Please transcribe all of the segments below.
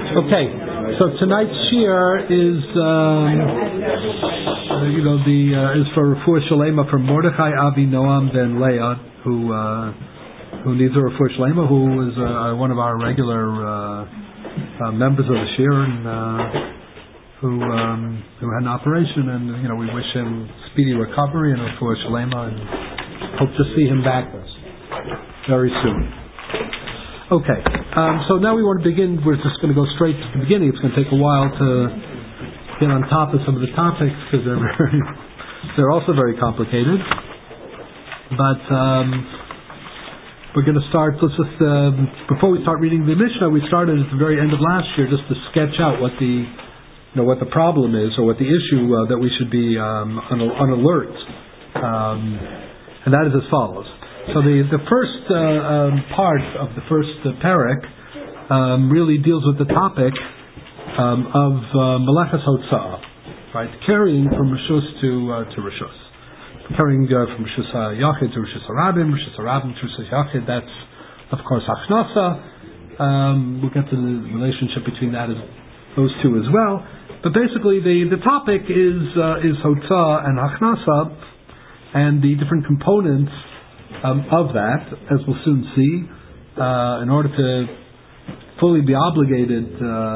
Okay, so tonight's shir is, is for Refuah Shalema from Mordechai Avi Noam Ben Leah, who needs a Refuah Shalema, who is one of our regular members of the shir, and who had an operation, and we wish him speedy recovery and Refuah Shalema, and hope to see him back very soon. Okay, so now we want to begin. We're just going to go straight to the beginning. It's going to take a while to get on top of some of the topics because they're also very complicated. But we're going to start. Let's just before we start reading the Mishnah, we started at the very end of last year just to sketch out what the problem is, or what the issue that we should be on alert, and that is as follows. So the first part of the first parak really deals with the topic of Melechas Hotzah, right? Carrying from Rishus to Rishus. Carrying from Rishus Yachid to Rishus Harabim, Rishus Harabim to Rishus Yachid, that's, of course, Achnasa. We'll get to the relationship between those two as well. But basically, the topic is Hotzah and Achnasa, and the different components of that, as we'll soon see, in order to fully be obligated,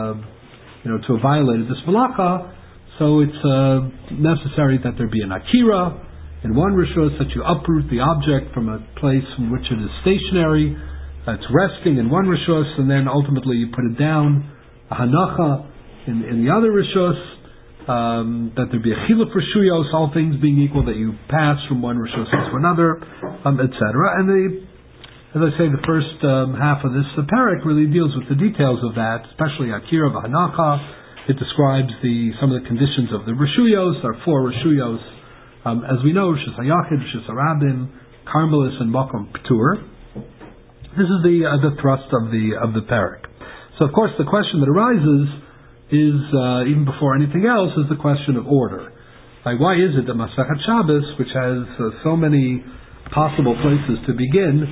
to have violated this malacha. So it's necessary that there be an akira in one rishus, that you uproot the object from a place in which it is stationary, it's resting in one rishus, and then ultimately you put it down, a hanacha in the other rishus, that there be a chiluk rishuyos, all things being equal, that you pass from one rishus to another, etc. And as I say, the first half of this parak really deals with the details of that, especially akira v'hanacha. It describes some of the conditions of the rishuyos. There are four rishuyos, as we know: Rishus Hayachid, Rishus Harabim, Carmelis, and Makom P'tur. This is the thrust of the parak. So, of course, the question that arises is, even before anything else, is the question of order. Like, why is it that Masechet Shabbos, which has so many possible places to begin,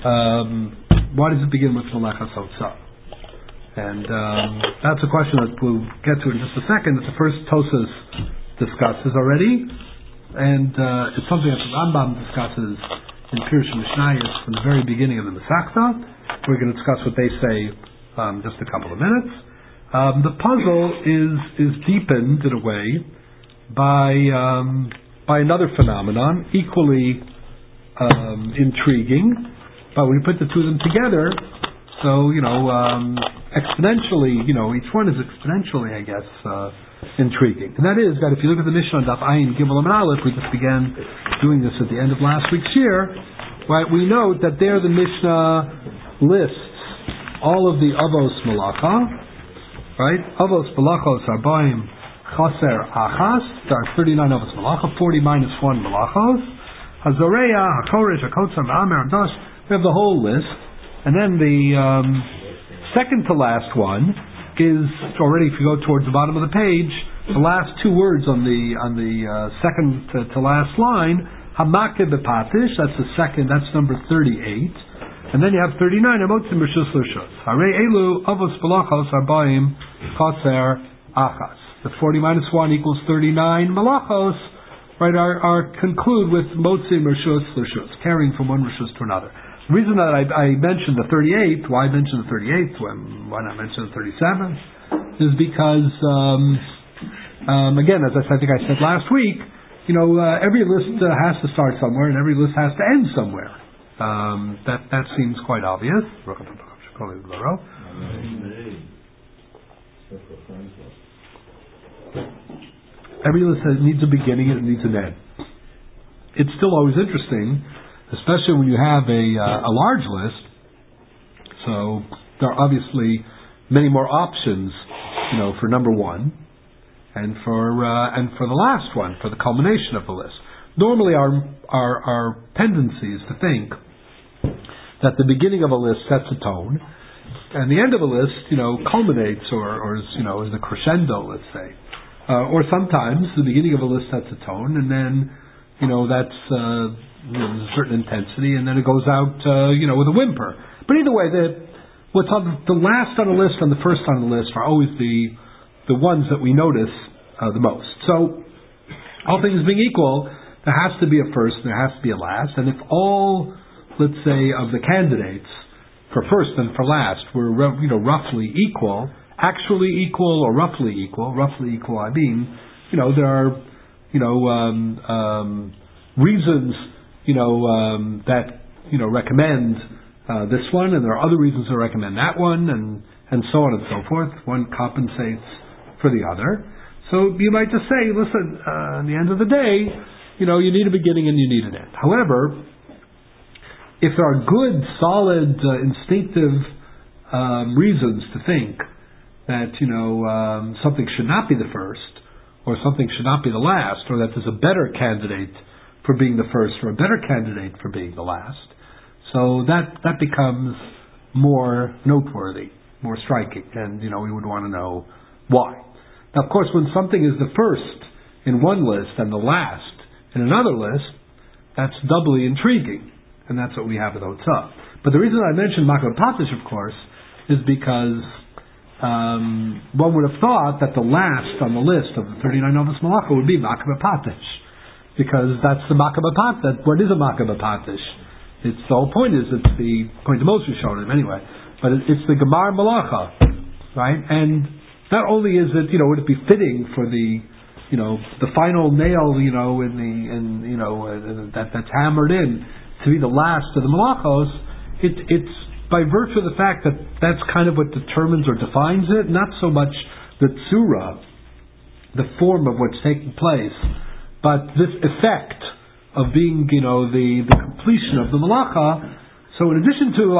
why does it begin with Melechas Hotzah? And that's a question that we'll get to in just a second, that the first Tosas discusses already, and it's something that the Rambam discusses in Pirush Mishnayos from the very beginning of the Masechta. We're going to discuss what they say just a couple of minutes. The puzzle is deepened in a way by another phenomenon, equally intriguing, but when you put the two of them together, so exponentially, each one is exponentially, I guess, intriguing. And that is that if you look at the Mishnah on Daf Ayin Gimel and Aleph, we just began doing this at the end of last week's year, right? We note that there the Mishnah lists all of the Avos Malacha. Right? Avos Malachos Arbaim Chaser Achas. There are 39 Avos Malacha, 40 minus 1 Malachos. Hazoreya, HaKoresh, HaKotzar, Ma'amer, Dash. We have the whole list. And then the second to last one is already, if you go towards the bottom of the page, the last two words on the second to last line, Hamake Bepatish, that's number 38. And then you have 39 Amotzim Rishus Rishus. Harei Elu Avos Malachos Arbaim Chaser Achas. The 40 minus 1 equals 39 Malachos, right, are conclude with Motzim Rishus Rishus, carrying from one Rishus to another. The reason that I mentioned the 38th, why mention the 38th, why not mention the 37th, is because, again, as I think I said last week, every list has to start somewhere and every list has to end somewhere. That seems quite obvious. Every list needs a beginning and it needs an end. It's still always interesting, especially when you have a large list. So there are obviously many more options, for number one, and for the last one, for the culmination of the list. Normally, our tendency is to think that the beginning of a list sets a tone, and the end of a list, culminates or is the crescendo, let's say. Or sometimes the beginning of a list sets a tone, and then, that's there's a certain intensity, and then it goes out, with a whimper. But either way, what's on the last on the list and the first on the list are always the ones that we notice the most. So, all things being equal, there has to be a first and there has to be a last. And if all, let's say, of the candidates for first and for last were roughly equal, actually equal or roughly equal, I mean, there are reasons that recommend this one, and there are other reasons that recommend that one, and so on and so forth. One compensates for the other. So you might just say, listen, at the end of the day, you need a beginning and you need an end. However, if there are good, solid, instinctive reasons to think that something should not be the first, or something should not be the last, or that there's a better candidate for being the first, or a better candidate for being the last, so that becomes more noteworthy, more striking, and we would want to know why. Now, of course, when something is the first in one list and the last in another list, that's doubly intriguing, and that's what we have at Otzah. But the reason I mentioned Makabeh Patish, of course, is because one would have thought that the last on the list of the 39 Novus Malacha would be Makabeh Patish, because that's the Makabeh Patish. What is a Makabeh Patish? The whole point is, it's the point to Moshe showed him anyway, but it's the Gemar Malacha, right? And not only is it, would it be fitting for the final nail, that's hammered in to be the last of the Malachos, it's by virtue of the fact that that's kind of what determines or defines it, not so much the tzura, the form of what's taking place, but this effect of being, the completion of the Malacha. So in addition to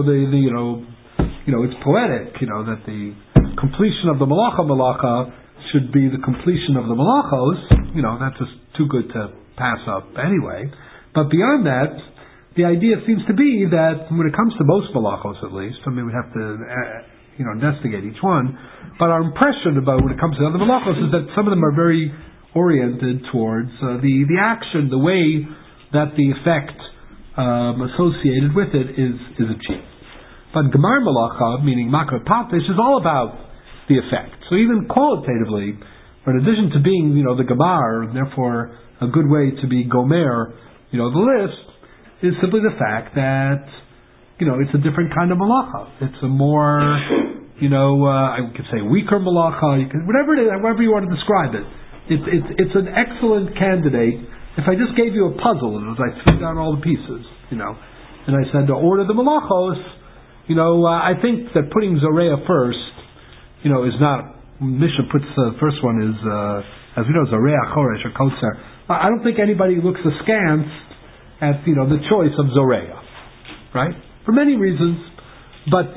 it's poetic, that the completion of the Malacha should be the completion of the Malachos, that's just too good to pass up anyway. But beyond that, the idea seems to be that when it comes to most Malachos at least, we have to investigate each one, but our impression about when it comes to other Malachos is that some of them are very oriented towards the action, the way that the effect associated with it is achieved. But Gemar Malacha, meaning Makabeh Patish, is all about the effect. So even qualitatively, in addition to being, the Gemar, and therefore a good way to be Gomer, the list, is simply the fact that, it's a different kind of Malacha. It's a more, I could say weaker Malacha, whatever it is, however you want to describe it. It's an excellent candidate. If I just gave you a puzzle, and as I threw down all the pieces, and I said to order the Malachos, I think that putting Zoreah first, is not. Mishnah puts the first one is, as we know, Zoreah, Choresh, or Kotzer. I don't think anybody looks askance at the choice of Zoreah, right? For many reasons, but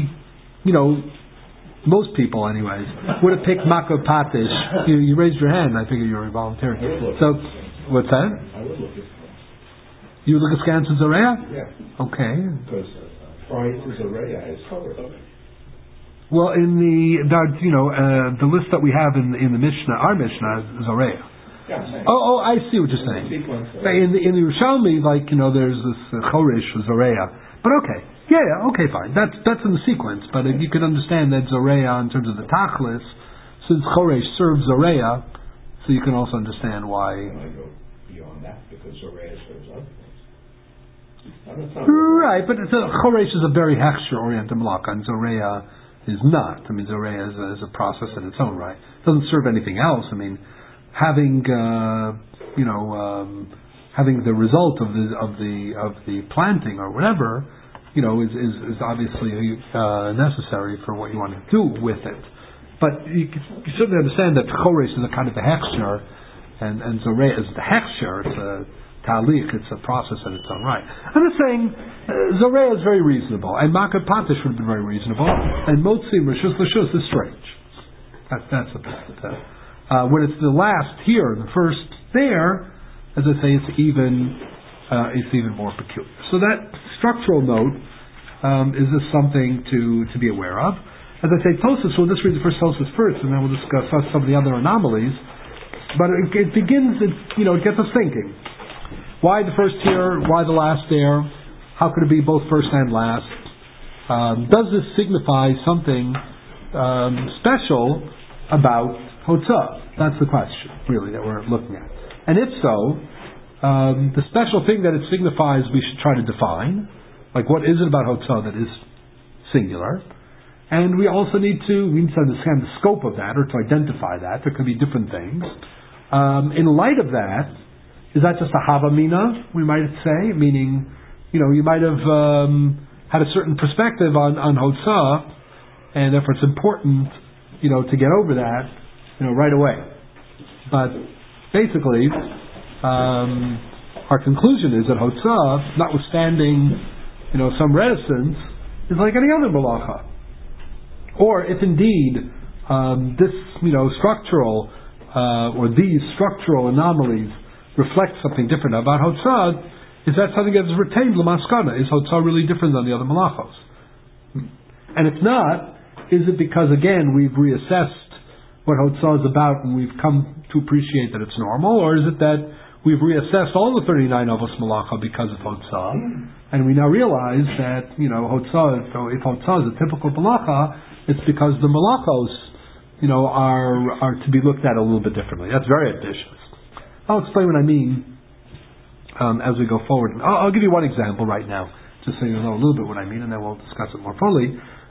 most people, anyways, would have picked Makabeh Patish. You raised your hand. I figure you were volunteering. So, what's that? I would look askance. You look askance at Zoreah? Yeah. Okay. Because prior to Zoreah is covered. Well, in the list that we have in the Mishnah, our Mishnah, Zoreah. Yeah, oh, I see what you're saying. In the Yerushalmi, there's this Choresh Zoreah. But okay, okay, fine. That's in the sequence. But if you can understand that Zoreah in terms of the Tachlis, since Choresh serves Zoreah, so you can also understand why. I go beyond that because Zoreah serves other things. Right, but Choresh is a very hechsher-oriented Malach, and Zoreah is not. Zoreah is a process in its own right. It doesn't serve anything else. Having having the result of the planting or whatever, is obviously necessary for what you want to do with it. But you certainly understand that Choresh is a kind of a hechsher, and Zoreah is the hechsher. It's a talich. It's a process in its own right. I'm just saying, Zoreah is very reasonable, and Makabeh Patish would have been very reasonable, and Motzim Rishus L'Shus is strange. That's the point. When it's the last here, the first there, as I say, it's even more peculiar. So that structural note is just something to be aware of. As I say, Tosfos, we'll just read the first Tosfos first, and then we'll discuss some of the other anomalies. But it begins, it gets us thinking. Why the first here? Why the last there? How could it be both first and last? does this signify something special about Hotzah? That's the question, really, that we're looking at. And if so, the special thing that it signifies we should try to define, like what is it about Hotzah that is singular? And we also need to understand the scope of that, or to identify that. There could be different things. In light of that, is that just a havamina, we might say? Meaning, you might have had a certain perspective on Hotzah, and therefore it's important, to get over that, right away. But basically, our conclusion is that Hotzah, notwithstanding, some reticence, is like any other malacha. Or if indeed this, structural or these structural anomalies reflect something different about Hotzah, is that something that is retained l'maskana? Is Hotzah really different than the other malachos? And if not, is it because again we've reassessed what Hotzah is about and we've come to appreciate that it's normal, or is it that we've reassessed all the 39 avos malacha because of Hotzah, and we now realize that Hotzah, so if Hotzah is a typical malacha, it's because the malachos, are to be looked at a little bit differently. That's very ambitious. I'll explain what I mean as we go forward. I'll give you one example right now, just so you know a little bit what I mean, and then we'll discuss it more fully.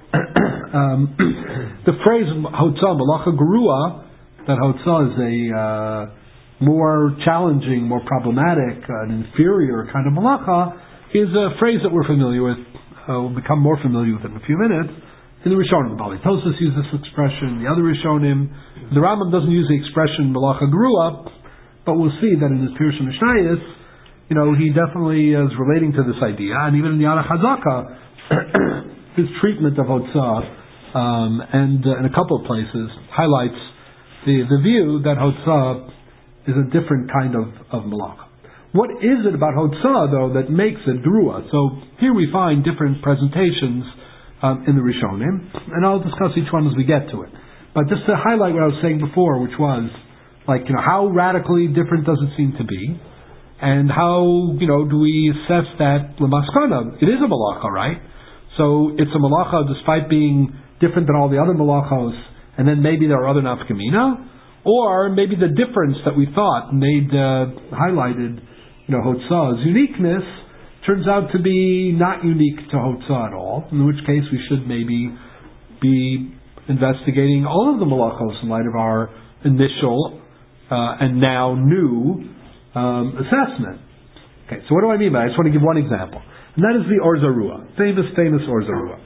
The phrase Hotzah malacha gerua, that Hotzah is a more challenging, more problematic, an inferior kind of malacha, is a phrase that we're familiar with. We'll become more familiar with it in a few minutes. In the Rishonim, the Bali Tosfos use this expression, the other Rishonim. The Rambam doesn't use the expression malacha gerua, but we'll see that in his Pirush Mishnayos, he definitely is relating to this idea, and even in the Aruch Hazaka, his treatment of Hotzah, and in a couple of places, highlights the view that Hotzah is a different kind of malacha. What is it about Hotzah, though, that makes it gerua? So here we find different presentations in the Rishonim, and I'll discuss each one as we get to it. But just to highlight what I was saying before, which was, how radically different does it seem to be, and how, do we assess that l'maskana? It is a malacha, right? So it's a malacha despite being different than all the other malachos, and then maybe there are other nafkamina, or maybe the difference that we thought highlighted, Hotzah's uniqueness turns out to be not unique to Hotzah at all, in which case we should maybe be investigating all of the malachos in light of our initial and now new assessment. Okay, so what do I mean by that? I just want to give one example. And that is the Or Zarua, famous Or Zarua.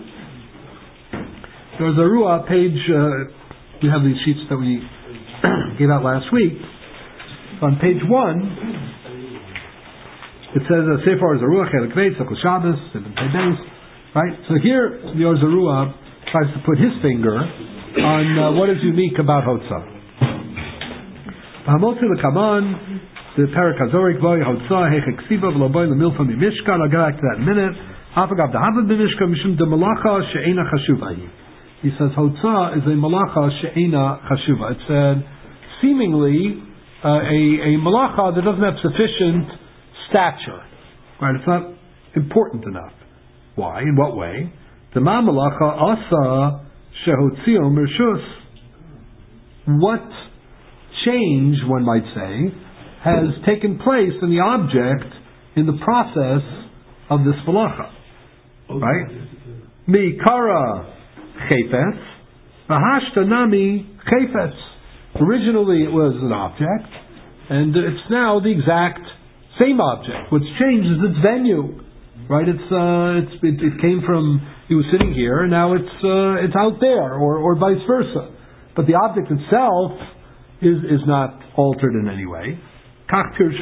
The Or Zarua page, we have these sheets that we gave out last week. On page 1, it says Sefer Or Zarua Chelik Beis Sekul Shabbos Seven Beis. Right. So here the Or Zarua tries to put his finger on what is unique about Hotzah. Hamotzi lekaman. The Perikazorik boy Hotzah Hechek Siva V'Loboy LeMilfa MiMishkan. I'll get back to that in a minute. Afagav Dahavad BiMishkan Mishum De Malacha She'ena Chashuva. He says Hotzah is a Malacha She'ena Chashuva. It's seemingly a Malacha that doesn't have sufficient stature. Right? It's not important enough. Why? In what way? The Ma Malacha Asa Shehotzio Mershus. What change, one might say, has taken place in the object in the process of this malacha, right? Mikara chefetz, v'hashtanami chefetz. Originally it was an object, and it's now the exact same object. What's changed is its venue, right? It came from, he was sitting here, and now it's out there, or vice versa. But the object itself is not altered in any way. We don't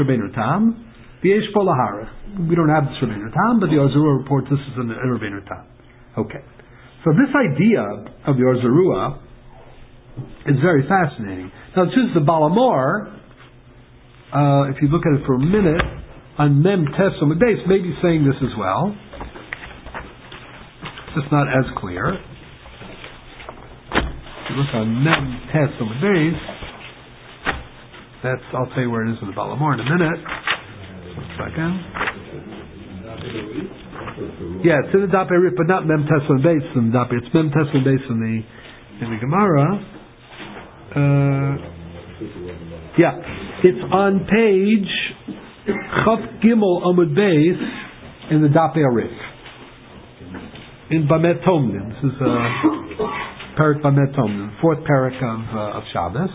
have this Rabbeinu Tam, but the Or Zarua reports this is in the Rabbeinu Tam. Okay. So this idea of the Or Zarua is very fascinating. Now this is the Balamor, if you look at it for a minute, on Mem Tes Amud Beis, maybe saying this as well. It's just not as clear. If you look on Mem Tes Amud Beis, I'll tell you where it is in the Balamor in a minute. 1 second. Yeah, it's in the Daf Arif, but not Mem Tesla Beis in the Daf. It's Mem Tesla Beis in the Gemara. Yeah, it's on page Chaf Gimel Amud Beis in the Daf Arif. In Bamet Tomlin. This is Parak Bamet Tomlin, fourth parak of Shabbos.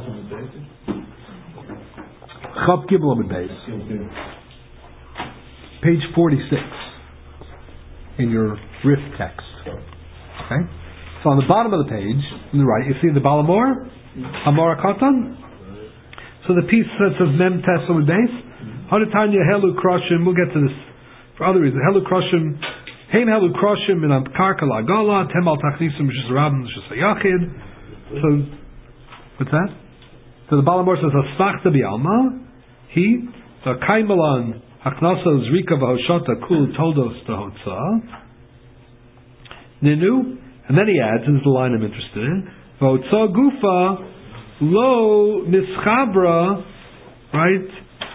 Chaf Gimel Amud Beis. Page 46 in your Rif text. Okay? So on the bottom of the page, on the right, you see the Balamor, Amor Katan. So the piece that says Mem Tesla with Beis, Hadatanya Helu Kroshim, we'll get to this for other reasons. Helu Kroshim, Heim Helu Kroshim, and Karka Lagala, Temal Tachnisim, which is Rabin, which is Yachid. So, what's that? So the Balamor says, Asfachta Bialma, he, the Kaimalan, Haknasa Zrika V'Hoshata Kul Toldos Tahotza Ninu, and then he adds, and this is the line I'm interested in, V'Hotza Gufa Lo Nischabra, right,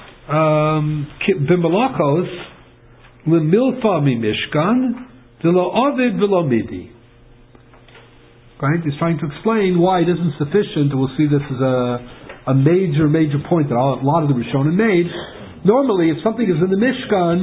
B'Malachos L'Milfa Mimishkan D'Lo Ovid V'Lo Midi. Right, he's trying to explain why it isn't sufficient, and we'll see this as a major point that a lot of the Rishonim made. Normally, if something is in the Mishkan,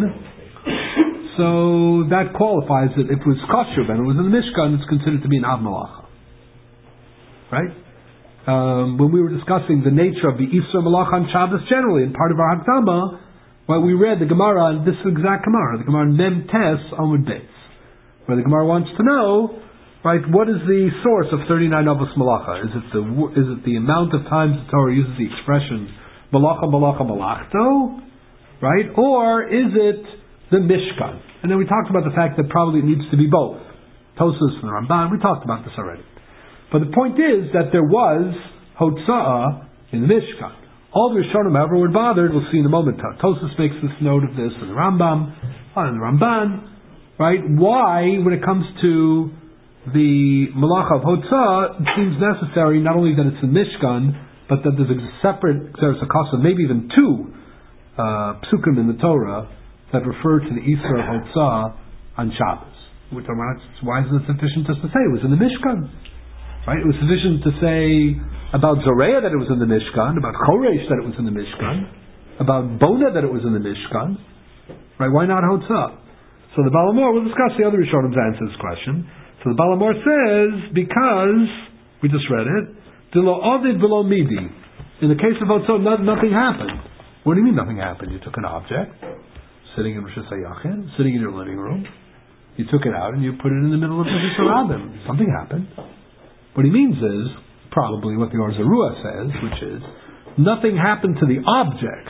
so that qualifies it. If it was kosher, then it was in the Mishkan, it's considered to be an Av Malacha. Right? When we were discussing the nature of the Isra Malacha on Shabbos generally, and part of our Hakdama, well, we read the Gemara, and this exact Gemara, the Gemara Mem Tes Amud Beis, where the Gemara wants to know, right, what is the source of 39 Avos Malacha? Is it the amount of times the Torah uses the expression Malacha Malacha Malachto? Right? Or is it the Mishkan? And then we talked about the fact that probably it needs to be both. Tosfos and the Ramban, we talked about this already. But the point is that there was Hotza'ah in the Mishkan. All the Rishonim, however, were bothered, we'll see in a moment. Tosfos makes this note of this, and the Rambam, and the Ramban, right? Why, when it comes to the Malacha of Hotza'ah, it seems necessary not only that it's in Mishkan, but that there's a separate Xeris HaKasa, maybe even two psukim in the Torah that refer to the Isra of Hotzah on Shabbos. Why isn't it sufficient just to say it was in the Mishkan? Right? It was sufficient to say about Zoreah that it was in the Mishkan, about Choresh that it was in the Mishkan, about Bona that it was in the Mishkan. Right? Why not Hotzah? So the Balamor, we'll discuss the other Rishonim's answer to this question. So the Balamor says, because, we just read it, Dilo Ovid V'lo Midi. In the case of Hotzah, nothing happened. What do you mean nothing happened? You took an object, sitting in Rosh Hashanah, sitting in your living room, you took it out and you put it in the middle of Rosh Hashanah. Something happened. What he means is, probably what the Or Zarua says, which is, nothing happened to the object.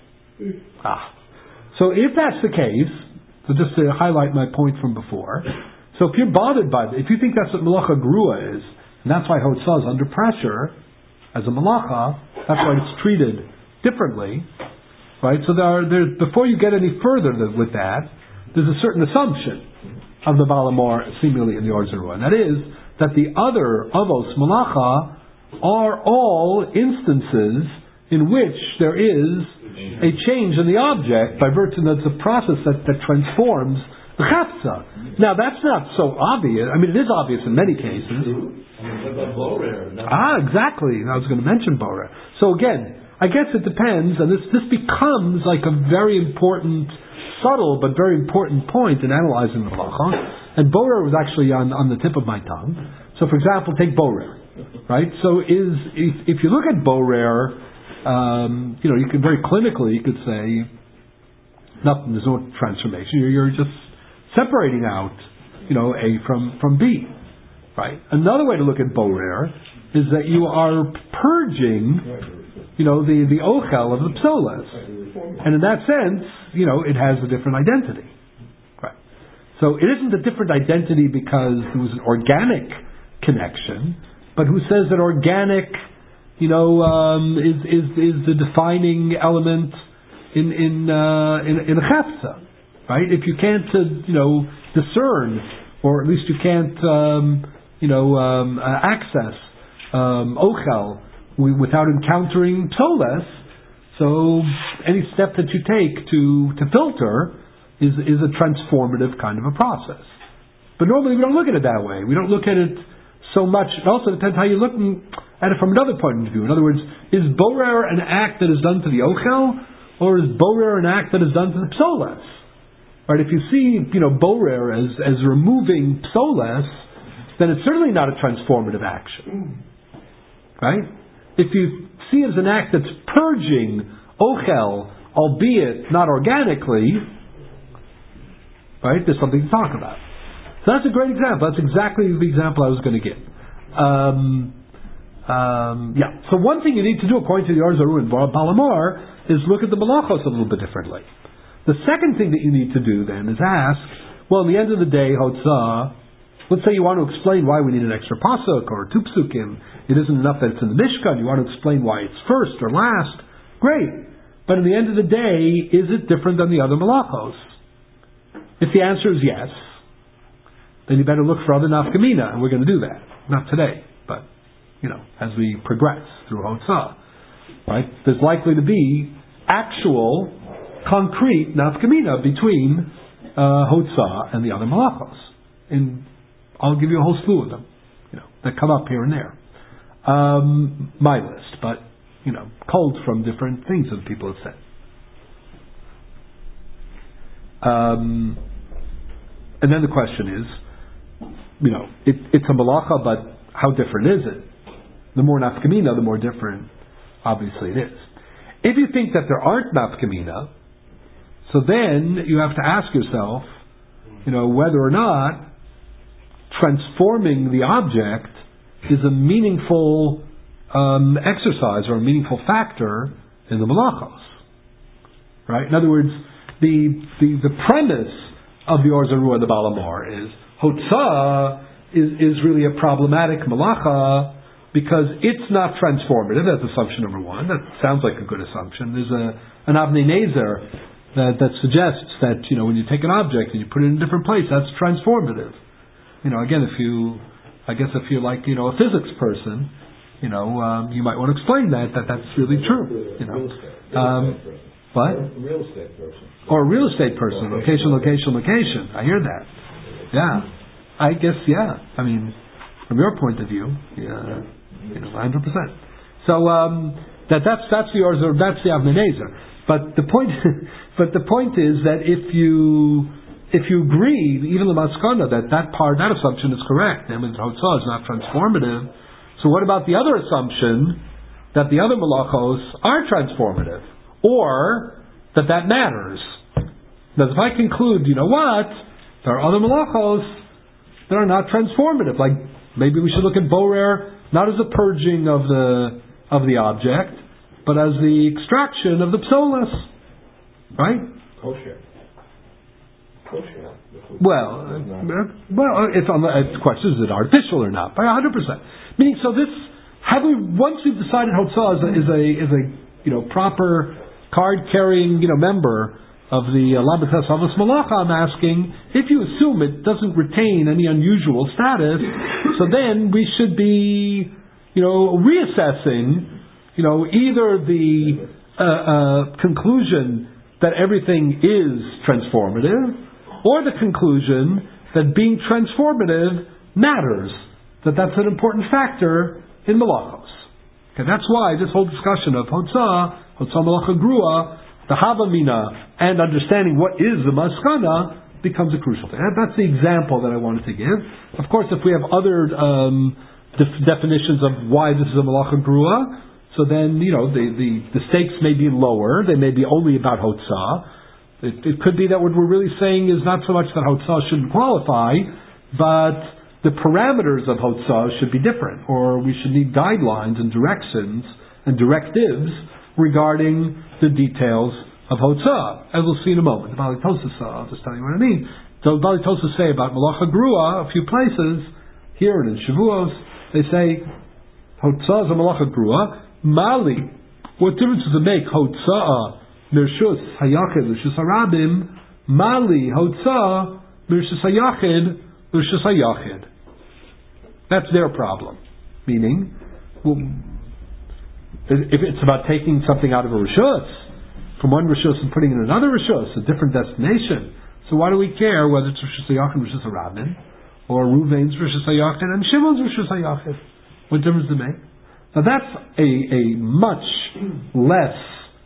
So if that's the case, so just to highlight my point from before, so if you're bothered by it, if you think that's what Malacha Grua is, and that's why Hotzah is under pressure as a Malacha, that's why it's treated differently, right? So there, before you get any further with that, there's a certain assumption of the Balamor seemingly in the Or Zarua, and that is that the other Avos Malacha are all instances in which there is a change in the object by virtue of the process that transforms the Chafza. Now that's not so obvious. I mean, it is obvious in many cases. Exactly. I was going to mention Borer. So again, I guess it depends, and this becomes like a very important, subtle but very important point in analyzing the Malacha. And Borer was actually on the tip of my tongue. So, for example, take Borer, right? So, if you look at Borer, you can very clinically, you could say, nothing. There's no transformation. You're just separating out, A from B, right? Another way to look at Borer is that you are purging the ochel of the psolas. And in that sense, it has a different identity. Right. So it isn't a different identity because there was an organic connection, but who says that organic, is the defining element in a chafza, right? If you can't, discern, or at least you can't, access ochel without encountering psolas, so any step that you take to filter, is a transformative kind of a process. But normally we don't look at it that way. We don't look at it so much. It also depends how you're looking at it from another point of view. In other words, is borer an act that is done to the ochel, or is borer an act that is done to the psolas? Right? If you see, borer as removing psolas, then it's certainly not a transformative action. Right? If you see it as an act that's purging ochel, albeit not organically, right? There's something to talk about. So that's a great example. That's exactly the example I was going to give. So one thing you need to do, according to the Arzaru and Balamar, is look at the malachos a little bit differently. The second thing that you need to do then is ask, well, at the end of the day, Hotzah, let's say you want to explain why we need an extra pasuk or two psukim. It isn't enough that it's in the Mishkan. You want to explain why it's first or last. Great. But at the end of the day, is it different than the other malachos? If the answer is yes, then you better look for other nafkamina, and we're going to do that. Not today, but, as we progress through Hotzah. Right? There's likely to be actual, concrete nafkamina between Hotzah and the other malachos. And I'll give you a whole slew of them, that come up here and there. My list, but, culled from different things that people have said. And then the question is, it's a malacha, but how different is it? The more nafkamina, the more different, obviously, it is. If you think that there aren't nafkamina, so then you have to ask yourself, whether or not transforming the object is a meaningful exercise or a meaningful factor in the malachos. Right? In other words, the premise of the Or Zarua and the Balamor is Hotzah is really a problematic malacha because it's not transformative. That's assumption number one. That sounds like a good assumption. There's an Avnei Nezer that suggests that when you take an object and you put it in a different place, that's transformative. Again, if you're like a physics person, you might want to explain that's really true. What? A real estate person. Or a real estate person. Location. I hear that. Yeah. I guess, yeah. I mean, from your point of view, 100%. So, that's the Avnei Nezer. But the point is that if you agree, even the Maskana, that assumption is correct, that means Hotzah is not transformative, so what about the other assumption that the other malachos are transformative? Or that matters. Because if I conclude, there are other malachos that are not transformative. Like maybe we should look at borer not as a purging of the object, but as the extraction of the psolas. Right? Kosher. Well, it's on the question: is it artificial or not? By 100%. Meaning, so this once we've decided Hotzah is a proper card-carrying, member of the Labates Avos Malacha, I'm asking, if you assume it doesn't retain any unusual status, so then we should be, reassessing, either the conclusion that everything is transformative, or the conclusion that being transformative matters, that's an important factor in Malachos. Okay, that's why this whole discussion of Hotzah Malacha Grua, the Havamina, and understanding what is the Maskana becomes a crucial thing. That's the example that I wanted to give. Of course, if we have other definitions of why this is a Malacha Grua, so then, the stakes may be lower. They may be only about Hotzah. It could be that what we're really saying is not so much that Hotzah shouldn't qualify, but the parameters of Hotzah should be different, or we should need guidelines and directions and directives regarding the details of Hotzah, as we'll see in a moment. The Bali Tosas, I'll just tell you what I mean. So the Bali Tosas say about Malacha Grua, a few places, here and in Shavuos, they say, Hotzah is a Malacha Grua. Mali, what difference does it make? Hotzah, Mirshus Hayachid, Mirshus Harabim, Mali, Hotzah, Mirshus Hayachid, Mirshus Hayachid. That's their problem. Meaning, if it's about taking something out of a rishus, from one rishus and putting it in another rishus, a different destination, So why do we care whether it's Rosh Hashanah and Rosh Hashanah or Ruvain's Rosh Hashanah and Shimon's Rosh Hashanah? What difference does it make? Now that's a much less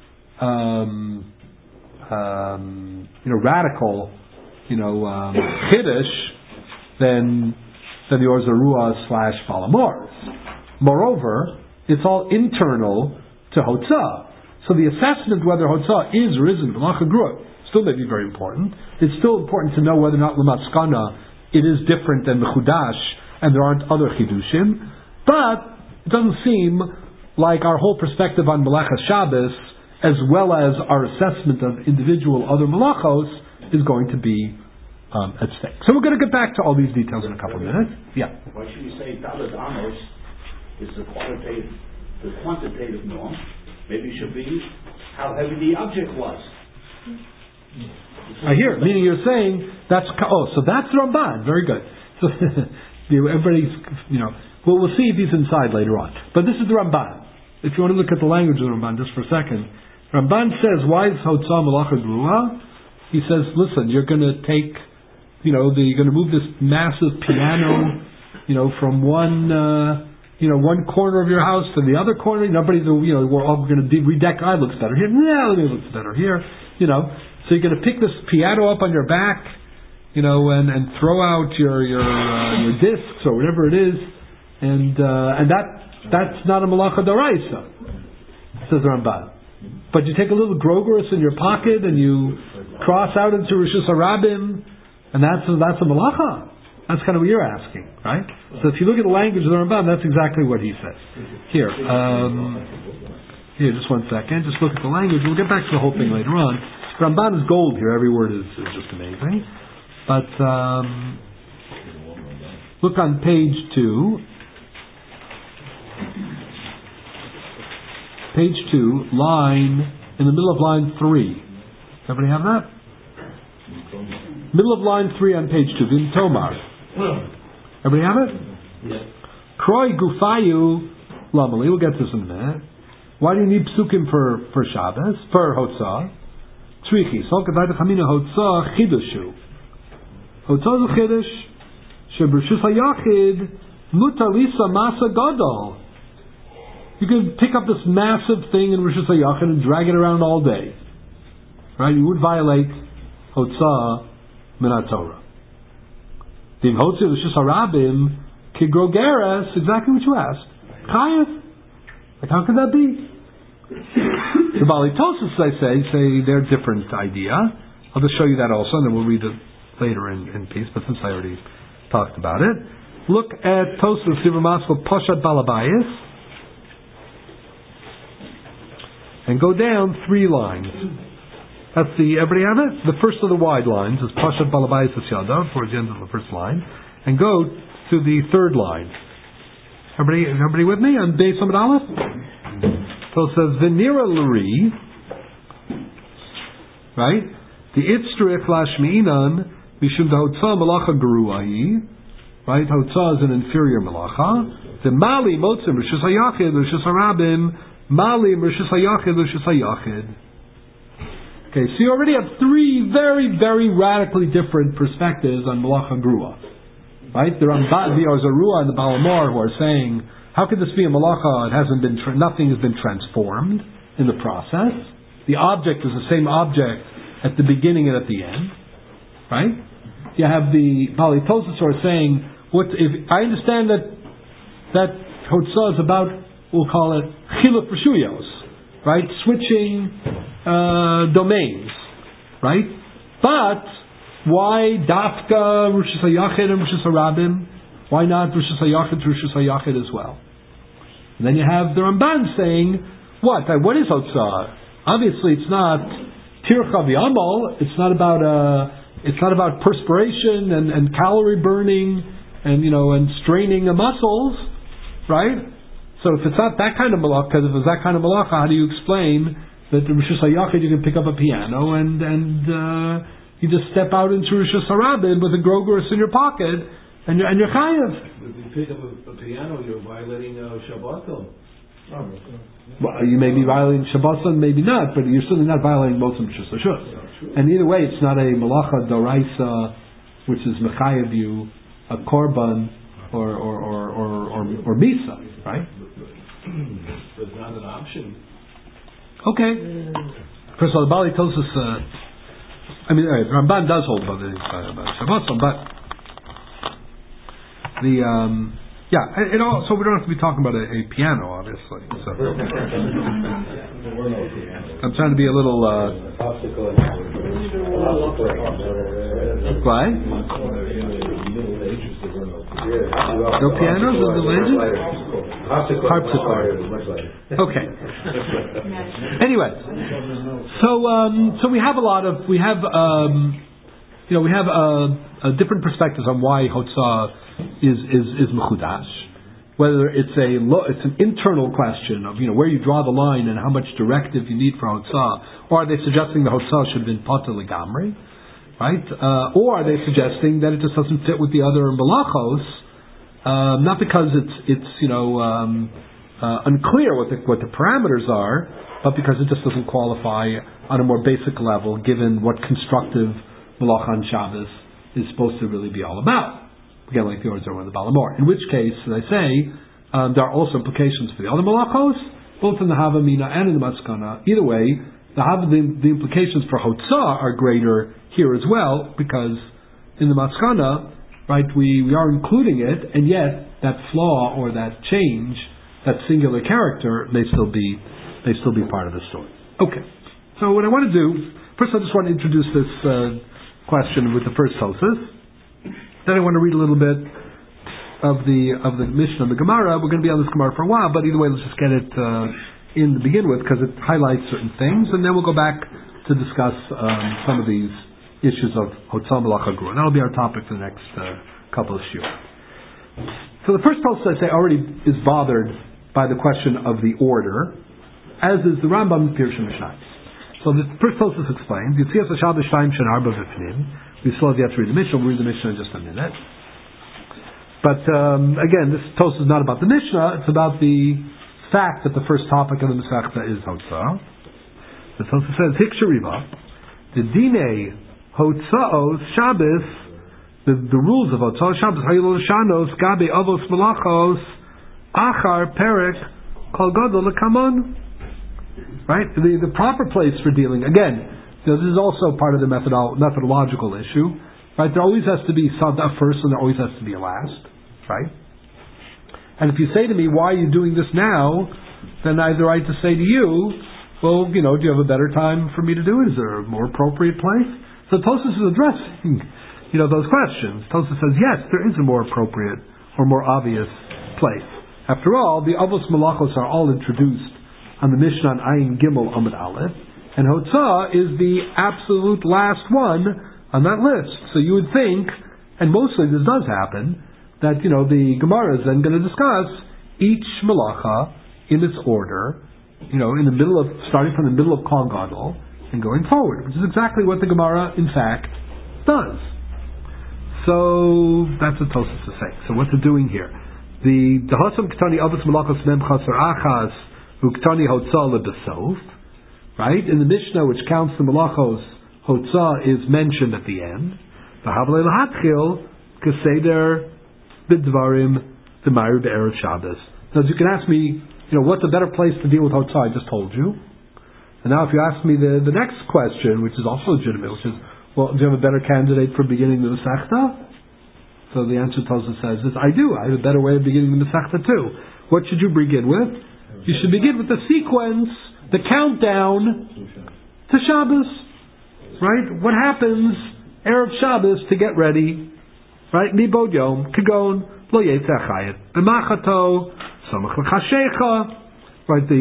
radical chiddush than the Or Zarua / Balamars. Moreover, it's all internal to Hotzah. So the assessment whether Hotzah is or isn't Malacha Grua still may be very important. It's still important to know whether or not L'maskana it is different than the Chudash and there aren't other Chidushim. But it doesn't seem like our whole perspective on Melachas Shabbos, as well as our assessment of individual other Melachos, is going to be at stake. So we're going to get back to all these details in a couple of minutes. Yeah. Why should we say Daled Amos is the quantitative norm? Maybe it should be how heavy the object was. I hear it. Meaning you're saying so that's the Ramban. Very good. So everybody's, we'll see if he's inside later on. But this is the Ramban. If you want to look at the language of the Ramban just for a second, Ramban says, why is Hotzah Malacha Grua? He says, listen, you're going to take, you're going to move this massive piano, from one corner of your house to the other corner. Nobody's, we're all going to redeck. It looks better here. Yeah, it looks better here. So you're going to pick this piano up on your back, and throw out your discs or whatever it is, and that's not a malacha d'oraisa, says the Ramban. But you take a little grogeris in your pocket and you cross out into Rishus Harabim, and that's a malacha. That's kind of what you're asking, right? So if you look at the language of the Ramban, that's exactly what he says. Here, just one second. Just look at the language. We'll get back to the whole thing later on. Ramban is gold here. Every word is just amazing. But look on page 2. Page 2, in the middle of line 3. Everybody have that? Middle of line 3 on page 2. Vim Tomar. Everybody have it? Yes. Kroi Gufayu Lamali. We'll get to this in a minute. Why do you need psukim for Shabbos? For Hotzah? Tzrichi. So Kedai Chamina Hotzah Chidushu. Hotzah is a Chidush. Shebrishus HaYachid Mutalisa Masa Gadol. You can pick up this massive thing in Rishus HaYachid and drag it around all day. Right? You would violate Hotzah Minat Torah. The Hotzah Rishus Harabim Kigrogeres, exactly what you asked. Chayev. Like, how could that be? The Bali Tosas, I say they're a different idea. I'll just show you that also, and then we'll read it later in peace, but since I already talked about it. Look at Tosas Sivur Maskal Poshat Balabayis. And go down 3 lines. That's everybody have it? The first of the wide lines is Pashat Balabayis Yada, towards the end of the first line. And go to the 3rd line. Everybody with me? On Beis Amud Aleph? So it says, Venira Luri, right? The Itztrich Lashmi'inan, Mishum Hotzah Malacha Geruahi, right? Hotzah is an inferior Malacha. The Mali Motzim, Rishus HaYachid, Rishus HaRabim, Mali Rishus HaYachid, Rishus HaYachid. Okay, so you already have 3 very, very radically different perspectives on Malacha Grua. Right? The Ramban, the Or Zarua, and the Balamar who are saying, how could this be a Malacha? It hasn't been, nothing has been transformed in the process. The object is the same object at the beginning and at the end. Right? You have the Bali Tosas who are saying, if I understand that Hotzah is about, we'll call it Chiluk Rishuyos, right? Switching domains, right? But why Dafka Rishus HaYachid and Rishus HaRabim? Why not Rishus HaYachid to Rishus HaYachid as well? And then you have the Ramban saying, what is Hotzah? Obviously, it's not Tircha v'Amal. It's not about perspiration and calorie burning and straining the muscles, right? So if it's not that kind of malacha, because if it's that kind of malacha, how do you explain that in Rishus HaYachid you can pick up a piano and you just step out into Rishus HaRabim with a grogeris in your pocket and you're chayav? If you pick up a piano, you're violating Shabbaton. Well, you may be violating Shabbaton, maybe not, but you're certainly not violating Motzim Rishus HaShus. And either way, it's not a malacha doraisa, which is mechayev you a korban or misa, right? It's not an option. Okay. First of all, the Bali tells us. Ramban does hold about the Shabbos, but the so we don't have to be talking about a piano, obviously. So I'm trying to be a little. Why? No pianos in the legend? Harpsichord. Okay. Anyway, so we have different perspectives on why Hotzah is mechudash. Whether it's an internal question of where you draw the line and how much directive you need for Hotzah, or are they suggesting the Hotzah should have been pater legamri, right? Or are they suggesting that it just doesn't fit with the other malachos? Not because it's unclear what the parameters are, but because it just doesn't qualify on a more basic level, given what constructive malacha on Shabbos is supposed to really be all about. Again, like the Order of the Balamor. In which case, as I say, there are also implications for the other malachos, both in the Havamina and in the Maskana. Either way, the implications for Hotzah are greater here as well, because in the Maskana, right, we are including it, and yet that flaw or that change, that singular character, may still be part of the story. Okay. So what I want to do, first I just want to introduce this question with the first Tosfos. Then I want to read a little bit of the Mishnah and the Gemara. We're going to be on this Gemara for a while, but either way, let's just get it in to begin with, because it highlights certain things, and then we'll go back to discuss some of these issues of Hotzah Malacha Gru. And that'll be our topic for the next couple of shiur. So the first Tosfos, I say, already is bothered by the question of the order, as is the Rambam Pirush Mishnayos. So the first Tosfos explains, Yitzias HaShabbos Shtayim Shen Arba V'Pnim. We still have yet to read the Mishnah. We'll read the Mishnah in just a minute. But again, this Tosfos is not about the Mishnah. It's about the fact that the first topic of the Masechta is Hotzah. The Tosfos says, Hikshariva, the Dinei Hotza'os Shabbos, the rules of Hotzah Shabbos, Hayilol Shanos, Gabe Avos Malachos, Achar Perek, Kol Gadol Lekamon. Right? The proper place for dealing, again, this is also part of the methodological issue, right? There always has to be a first and there always has to be a last, right? And if you say to me, why are you doing this now? Then I have the right to say to you, well, do you have a better time for me to do it? Is there a more appropriate place? So Tosfos is addressing, those questions. Tosfos says, yes, there is a more appropriate or more obvious place. After all, the Avos Malachos are all introduced on the Mishnah on Ayin Gimel Amud Aleph, and Hotzah is the absolute last one on that list. So you would think, and mostly this does happen, that the Gemara is then going to discuss each malacha in its order, starting from the middle of Kol Gadol and going forward, which is exactly what the Gemara in fact does. So that's what Tosfos is saying. So what's it doing here? The Dahasam Ketani Avos Malachos Mem Chaser Achas Uktani Hotzah Lebesof. Right? In the Mishnah, which counts the malachos, Hotzah is mentioned at the end. The Havlei Lahatchil, Keseder Bidvarim, the Ma'ir Be'erev Shabbos. Now, you can ask me, what's a better place to deal with Hotzah? I just told you. And now if you ask me the next question, which is also legitimate, which is, well, do you have a better candidate for beginning the Masechta? So the answer Tosfos says is, I do. I have a better way of beginning the Masechta too. What should you begin with? You should begin with the sequence, the countdown to Shabbos, right? What happens Erev Shabbos to get ready, right? Mibod Yom, Kagon, Lo Yetzeh Chayet, B'machato, Samach L'chashecha, right?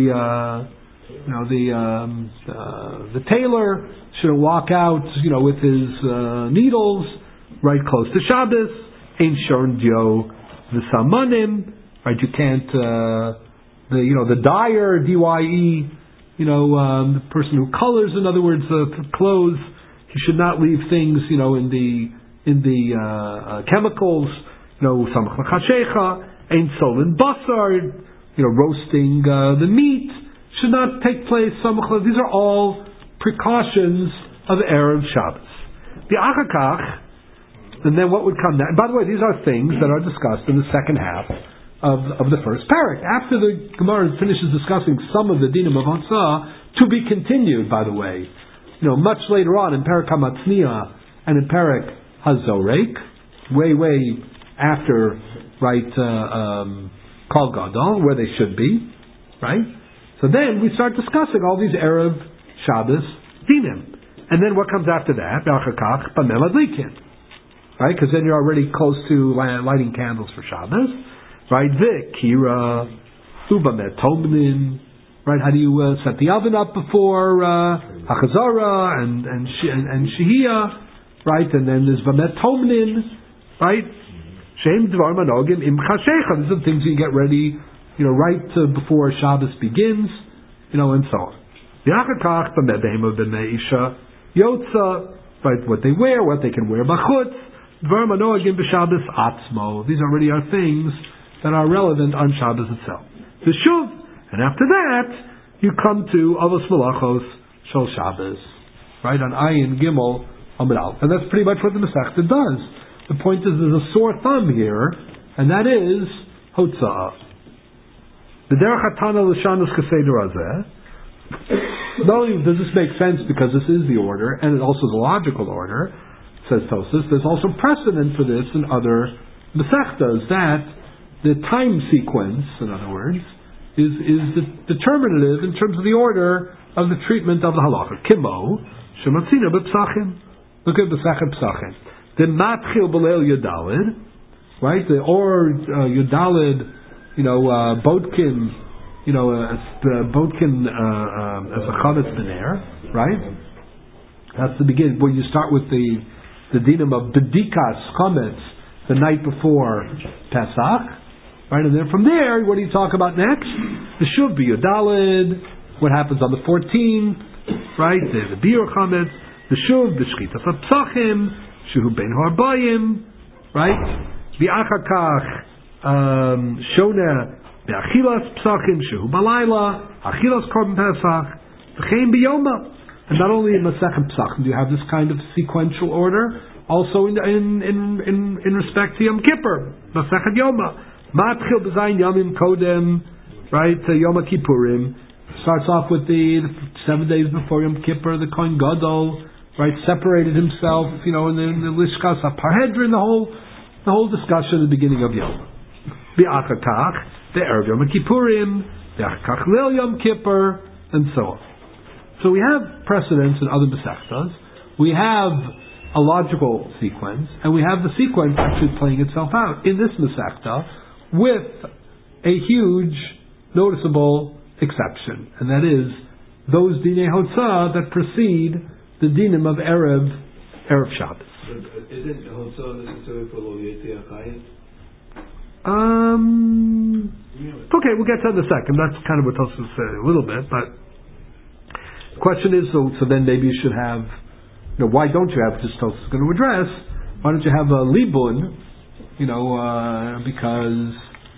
The tailor should walk out, with his needles, right close to Shabbos. Ein Shorn Dio V'Samanim, right? You can't, the dyer, D-Y-E, the person who colors, in other words, clothes, he should not leave things, in the chemicals, samach l'chashecha, ein solin basar, roasting the meat should not take place. These are all precautions of Erev Shabbos. The Achakach, and then what would come next? By the way, these are things that are discussed in the second half of the first parak. After the Gemara finishes discussing some of the dinim of Hotzah, to be continued, by the way, much later on in Parak HaMatzniah and in Parak HaZorek, way after, right, Kol Gadol, where they should be, right? So then we start discussing all these Erev Shabbos dinim. And then what comes after that? B'achakach b'mem adlikin. Right? Because then you're already close to lighting candles for Shabbos. Right? V'kira, u'b'met tomnin. Right? How do you set the oven up before Hachazara and Shehiyah? Right? And then there's b'met tomnin. Right? Shem dvar manogim im chashecha. These are things you get ready, right before Shabbos begins, and so on. V'achakach b'met behema b'mei isha yotza. Right? What they wear, what they can wear b'chutz. Dvar manogim b'Shabbos atzmo. These already are things that are relevant on Shabbos itself. The shuv, and after that you come to avos malachos shel Shabbos, right, on Ayin Gimel Amud Aleph, and that's pretty much what the Masechta does. The point is, there's a sore thumb here, and that is Hotzah. The derech hatana l'shanus kaseder hazeh. Not only does this make sense because this is the order, and it also is a logical order, says Tosfos, there's also precedent for this in other Masechtas, that the time sequence, in other words, is determinative in terms of the order of the treatment of the halacha. Kimo, shematzina b'psachim. Look at Masechet Psachim. The matchil b'leil yudalid, right? Or yudalid, bodkin, bodkin as a chavetz b'ner, right? That's the beginning. When you start with the dinim of bedikas chametz the night before Pesach, right? And then from there, what do you talk about next? The shuv b'yudalid. What happens on the 14th, right? The biur chametz. The shuv b'shchitas hapsachim shehu ben harbayim, right? V'achakach shona be'achilas psachim shehu balayla achilas korban Pesach v'chein b'yoma. And not only in Masechet Psachim do you have this kind of sequential order, also in respect to Yom Kippur, Masechet Yoma. Matchil b'zayin yamim kodem, right? Yom Kippurim starts off with the 7 days before Yom Kippur. The Kohen Gadol, right, separated himself, in the Lishkas HaParhedrin, the whole discussion at the beginning of Yom. V'achakach the erev Yom Kippurim, v'achakach leil Yom Kippur, and so on. So we have precedents in other Masechtas, we have a logical sequence, and we have the sequence actually playing itself out in this Masechta with a huge, noticeable exception, and that is those Dinei Hotzah that precede the Dinim of Erev Shabbos. Isn't Hotzah necessary for Lo Yetzi Achayim? Okay, we'll get to that in a second. That's kind of what Tosfos said a little bit, but the question is, so then maybe you should have, why don't you have, just Tosfos is going to address, why don't you have a libun, because,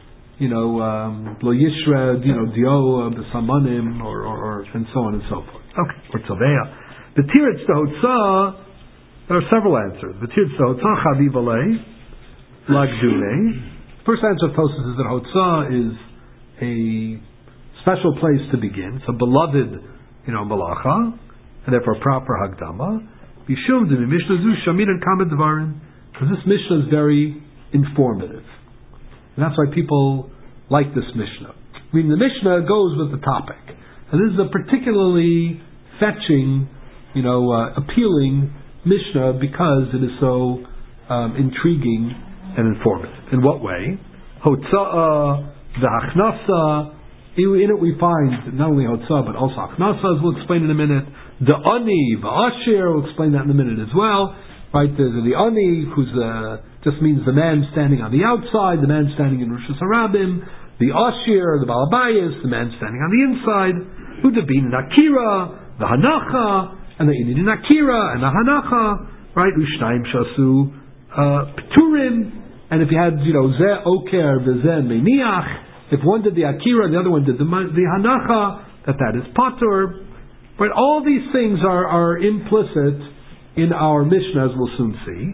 lo yishred, dio, b'samanim, or and so on and so forth. Okay, or tzavea. The tiritz to Hotzah, there are several answers. The tiritz to Hotzah, chaviv alei, lagdune. First answer of Tosfos is that Hotzah is a special place to begin. It's a beloved malacha, and therefore proper hagdama. Bishum de Mishnah zu shamid and kamed dvarim, because this Mishnah is very informative, and that's why people like this Mishnah. I mean, the Mishnah goes with the topic, and this is a particularly fetching, appealing Mishnah because it is so intriguing and informative. In what way? Hotzah, the Achnasa. In it we find not only Hotzah but also Achnasa, as we'll explain in a minute. The Ani, V'Asher, we'll explain that in a minute as well. Right, the Ani, who's just means the man standing on the outside, the man standing in Rosh Hashanah. The Asher, the Balabayas, the man standing on the inside. Udabin Nakira, the Hanacha, and the Inin Nakira, and the Hanacha. Right, Ushnaim Shasu Pturim, and if you had Zeh Oker, V'Zeh Meniach. If one did the Akira, the other one did the Hanacha, that is Patur. But all these things are implicit in our Mishnah, as we'll soon see.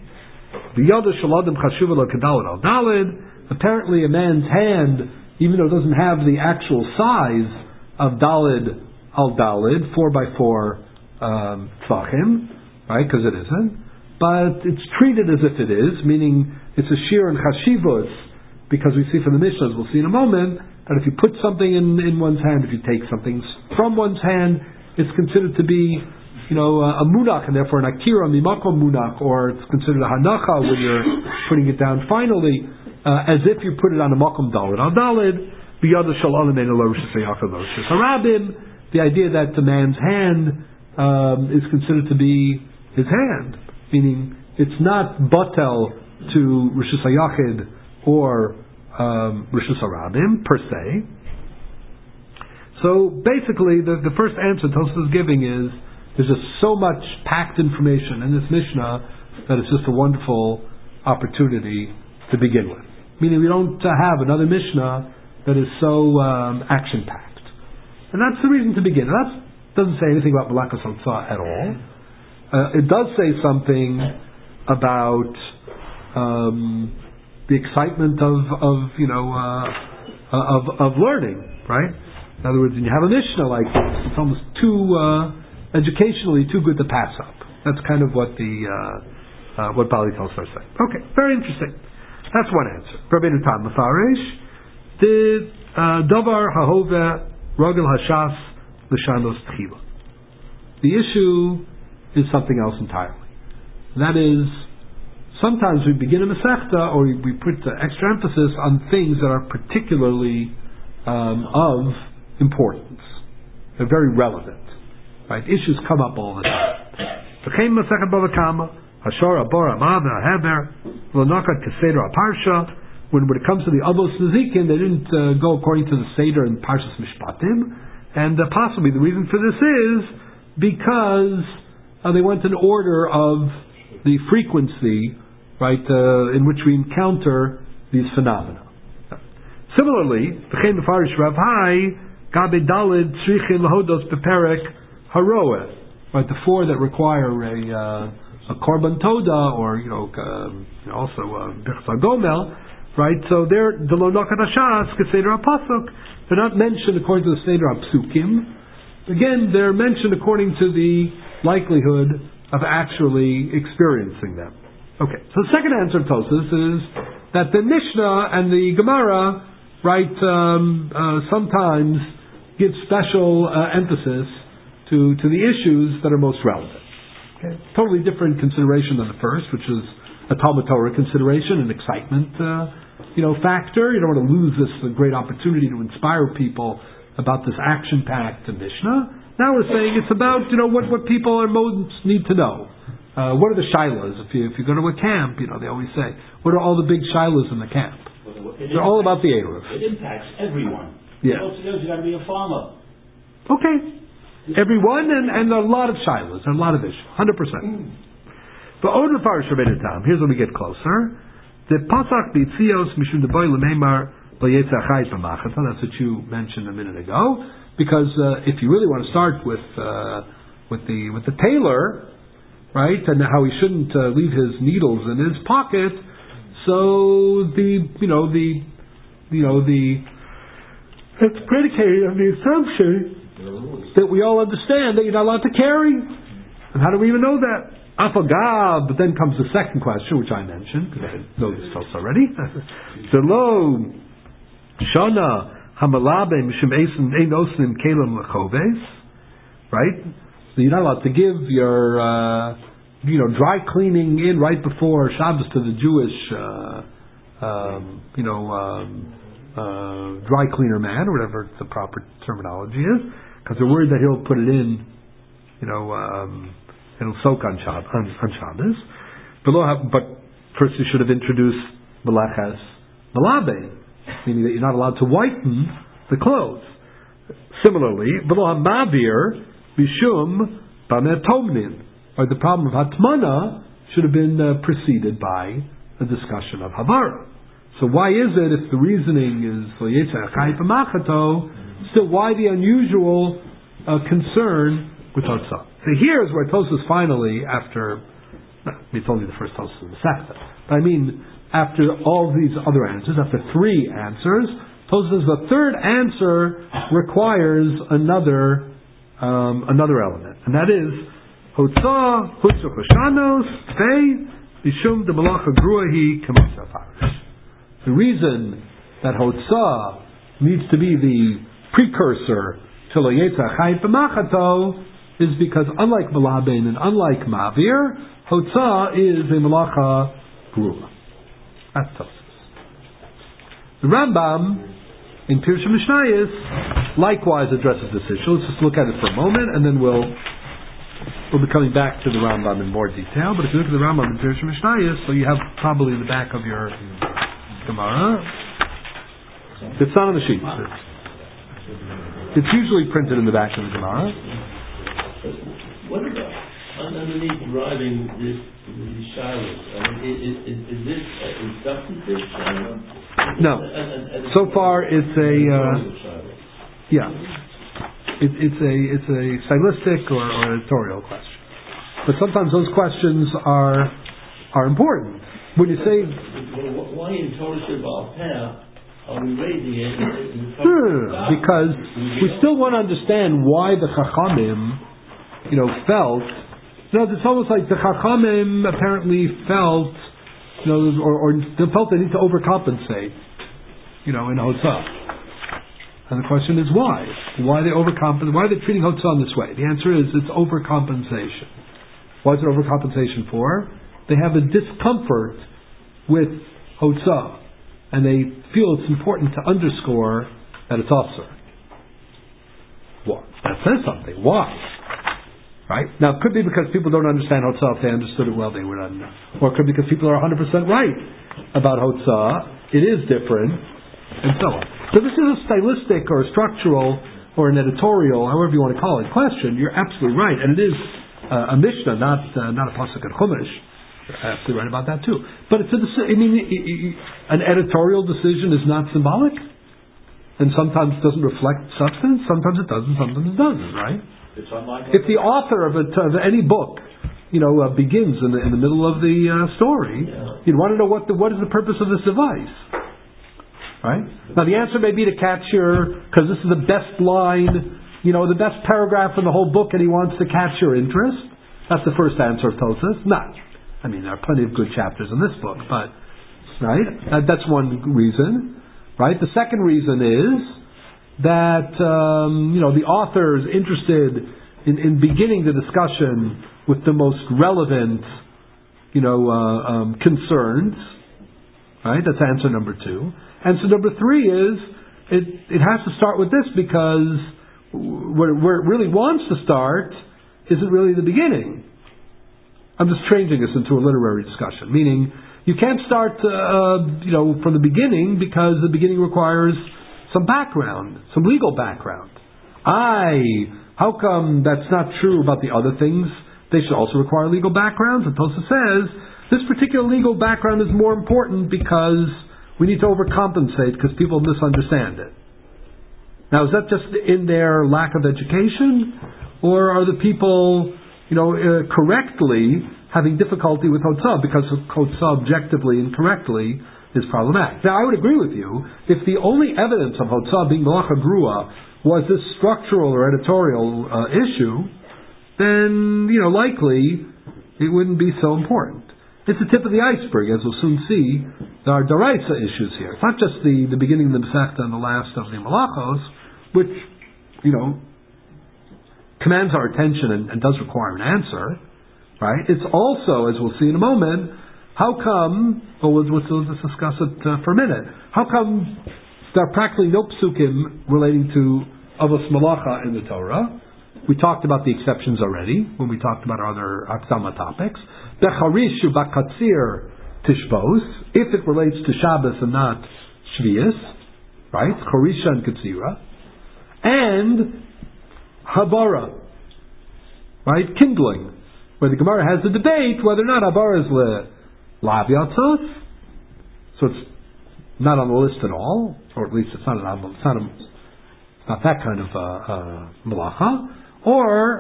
Apparently a man's hand, even though it doesn't have the actual size of Dalid al Dalid, 4x4 Tvachim, right, because it isn't, but it's treated as if it is, meaning it's a shir and chashivos, because we see from the Mishnah, as we'll see in a moment, that if you put something in one's hand, if you take something from one's hand, it's considered to be, a munach, and therefore an akira mimakom munach, or it's considered a hanacha when you're putting it down finally, as if you put it on a makom dalid al dalid, biyad shalom and lo rishus hayachid lo rishus harabim. The idea that the man's hand is considered to be his hand, meaning it's not batel to rishus hayachid or rishus harabim per se. So basically, the first answer Tosfos is giving is there's just so much packed information in this Mishnah that it's just a wonderful opportunity to begin with. Meaning we don't have another Mishnah that is so action-packed. And that's the reason to begin. That doesn't say anything about Malakas Altzah at all. It does say something about the excitement of learning, right? In other words, when you have a Mishnah like this, it's almost educationally too good to pass up. That's kind of what what Bali Tosfos are saying. Okay, very interesting. That's one answer. Rabbeinu Tam Mefarish, the Davar Hahove Rogel Hashas L'Shanos Tchila. The issue is something else entirely. And that is, sometimes we begin a Masechta, or we put extra emphasis on things that are particularly of importance. They're very relevant. Right? Issues come up all the time. When it comes to the Avos Nezikin, they didn't go according to the Seder in Parshas Mishpatim, and possibly the reason for this is because they went in order of the frequency, right, in which we encounter these phenomena. Similarly, V'chein Mefarish Rav Hai Gabe Dalid Tzrichin Lahodos Beperek Haroeh, right, the four that require a korban toda, or also Birchas Gomel, right? So they're the Lo Nakat Hashas Keseder HaPasuk. They're not mentioned according to the Seder HaPsukim. Again, they're mentioned according to the likelihood of actually experiencing them. Okay, so the second answer of Tosfos is that the Mishnah and the Gemara, right, sometimes give special emphasis to the issues that are most relevant. Okay? Totally different consideration than the first, which is a Talmud Torah consideration, an excitement, factor. You don't want to lose this great opportunity to inspire people about this action-packed Mishnah. Now we're saying it's about, what people are most need to know. What are the shilas? If you go to a camp, they always say, what are all the big shilas in the camp? They're all about the Eruv. It impacts everyone. Yeah. You got to be a farmer. Okay. Everyone and a lot of shilas, and a lot of issues. 100%. But Odin Parish Rabbeinu Tam, here's when we get closer. The Pasach B'Tzios Mishum Deboy L'Meimar L'Yetzachai P'Machata. That's what you mentioned a minute ago. Because if you really want to start with the tailor, right, and how he shouldn't leave his needles in his pocket, so it's predicated on the assumption that we all understand that you're not allowed to carry. And how do we even know that? Afagab, but then comes the second question, which I mentioned, because I know this else already. Zelo Shana Hamalabe Mishim Eisen Ein Osnim Kalim Lechoves, right? So you're not allowed to give your dry cleaning in right before Shabbos to the Jewish dry cleaner man, or whatever the proper terminology is, because they're worried that he'll put it in, it'll soak on Shabbos. But first you should have introduced Melaches Malabe, meaning that you're not allowed to whiten the clothes. Similarly, V'lo HaMavir Mishum Bameh Tomnin, or the problem of Hatmana should have been preceded by a discussion of Havara. So why is it, if the reasoning is still why the unusual concern with Hotzah. So here's where Tosfos finally, after, it's only the first Tosfos in the Masechta, but I mean, after all these other answers, after 3 answers, Tosfos says the third answer requires another element, and that is Hotzah Hutzah Choshanos Fei Mishum de Malacha Gruahi Kamasa Farish. The reason that Hotzah needs to be the precursor to Lo Yetzah Chayit B'Machato is because unlike Malaben and unlike Ma'avir, Hotzah is a Malacha Grua. That's Tosfos. The Rambam in Pirush Mishnayos likewise addresses this issue. Let's just look at it for a moment, and then we'll be coming back to the Rambam in more detail. But if you look at the Rambam in Pirush Mishnayos, so you have probably in the back of your Gemara. It's not on the sheet. It's usually printed in the back of the Gemara. What about underneath driving this Shiloh? I mean, is this a substantive Shiloh? No. So far, it's a it's a stylistic or editorial question. But sometimes those questions are important. When you say, why in Torah Sheba'al Peh are we raising it? Because we still want to understand why the Chachamim, felt. It's almost like the Chachamim apparently felt, or they felt they need to overcompensate, in Hotzah. And the question is why? Why are they overcompensate? Why are they treating Hotzah in this way? The answer is it's overcompensation. Why is it overcompensation for? They have a discomfort with Hotzah, and they feel it's important to underscore that it's Asur. Well, that says something. Why? Right? Now, it could be because people don't understand Hotzah. If they understood it well, they would understand. Or it could be because people are 100% right about Hotzah. It is different, and so on. So this is a stylistic or a structural or an editorial, however you want to call it, question. You're absolutely right. And it is a Mishnah, not a Pasuk in Chumash. You're absolutely right about that too. But it's an editorial decision is not symbolic. And sometimes it doesn't reflect substance. Sometimes it does, and sometimes it doesn't, right? If the author of any book, begins in the middle of the story, you'd want to know what is the purpose of this device, right? Now the answer may be to catch because this is the best line, the best paragraph in the whole book, and he wants to catch your interest. That's the first answer of Tosfos. There are plenty of good chapters in this book, but right, that's one reason, right? The second reason is that the author is interested in beginning the discussion with the most relevant concerns, right? That's answer number 2. Answer number 3 is it has to start with this because where it really wants to start isn't really the beginning. I'm just changing this into a literary discussion, meaning you can't start from the beginning because the beginning requires some background, some legal background. How come that's not true about the other things? They should also require legal backgrounds. And Tosfos says this particular legal background is more important because we need to overcompensate because people misunderstand it. Now, is that just in their lack of education, or are the people, correctly having difficulty with Hotzah because Hotzah objectively and correctly is problematic? Now, I would agree with you. If the only evidence of Hotzah being Malacha Grua was this structural or editorial issue, then, likely it wouldn't be so important. It's the tip of the iceberg, as we'll soon see. There are Daraisa issues here. It's not just the beginning of the Masechta and the last of the Malachos, which, commands our attention and does require an answer, right? It's also, as we'll see in a moment, how come, let's discuss it for a minute, how come there are practically no psukim relating to Avos Malacha in the Torah? We talked about the exceptions already when we talked about our other Akdama topics. Becharish u'bakatzir tishbos, if it relates to Shabbos and not Shvius, right? Chorisha and Katzira. And Habara, right? Kindling, where the Gemara has a debate whether or not Habara is Lav Yatzos, so it's not on the list at all, or at least it's not that kind of Malacha, or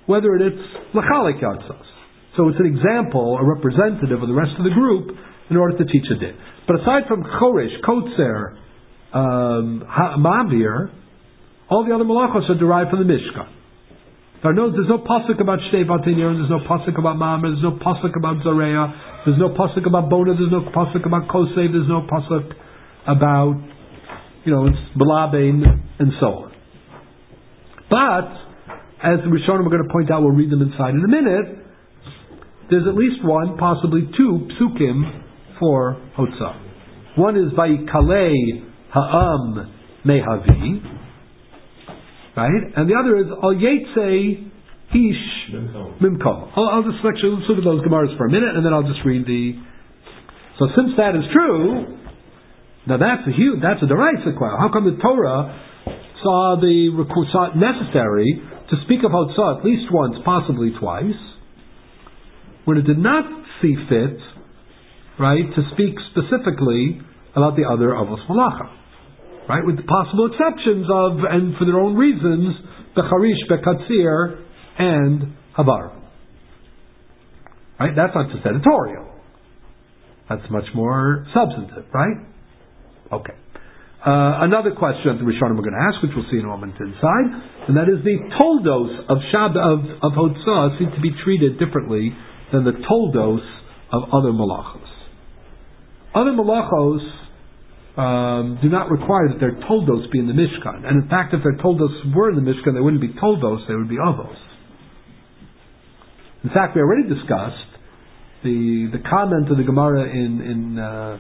whether it's L'chalik Yatzos. So it's an example, a representative of the rest of the group in order to teach a din. But aside from Choresh, Kotzer, Ma'avir, all the other malachos are derived from the Mishkan. There's no pasuk about Shtei Batinir, there's no pasuk about Ma'amir, there's no pasuk about Zoreya, there's no pasuk about Bona, there's no pasuk about Kosev, there's no pasuk about, Balabain, and so on. But, as the Rishonim are going to point out, we'll read them inside in a minute, there's at least one, possibly two, psukim for Hotzah. One is Vayikalei Ha'am Mehavi, right? And the other is Al Yetze Ish Mimkom. I'll just let's look at those Gemaras for a minute, and then I'll just read the... So since that is true, now that's a Deraisa question. How come the Torah saw it necessary to speak of Hotzah at least once, possibly twice, when it did not see fit, right, to speak specifically about the other Avos Malacha, right, with the possible exceptions of, and for their own reasons, Becharish, Bekatzir, and Habar. Right, that's not just editorial. That's much more substantive, right? Okay. Another question that the Rishonim are going to ask, which we'll see in a moment inside, and that is the toldos of Hotzah seem to be treated differently than the toldos of other malachos. Other malachos do not require that their toldos be in the Mishkan, and in fact, if their toldos were in the Mishkan, they wouldn't be toldos; they would be avos. In fact, we already discussed the comment of the Gemara in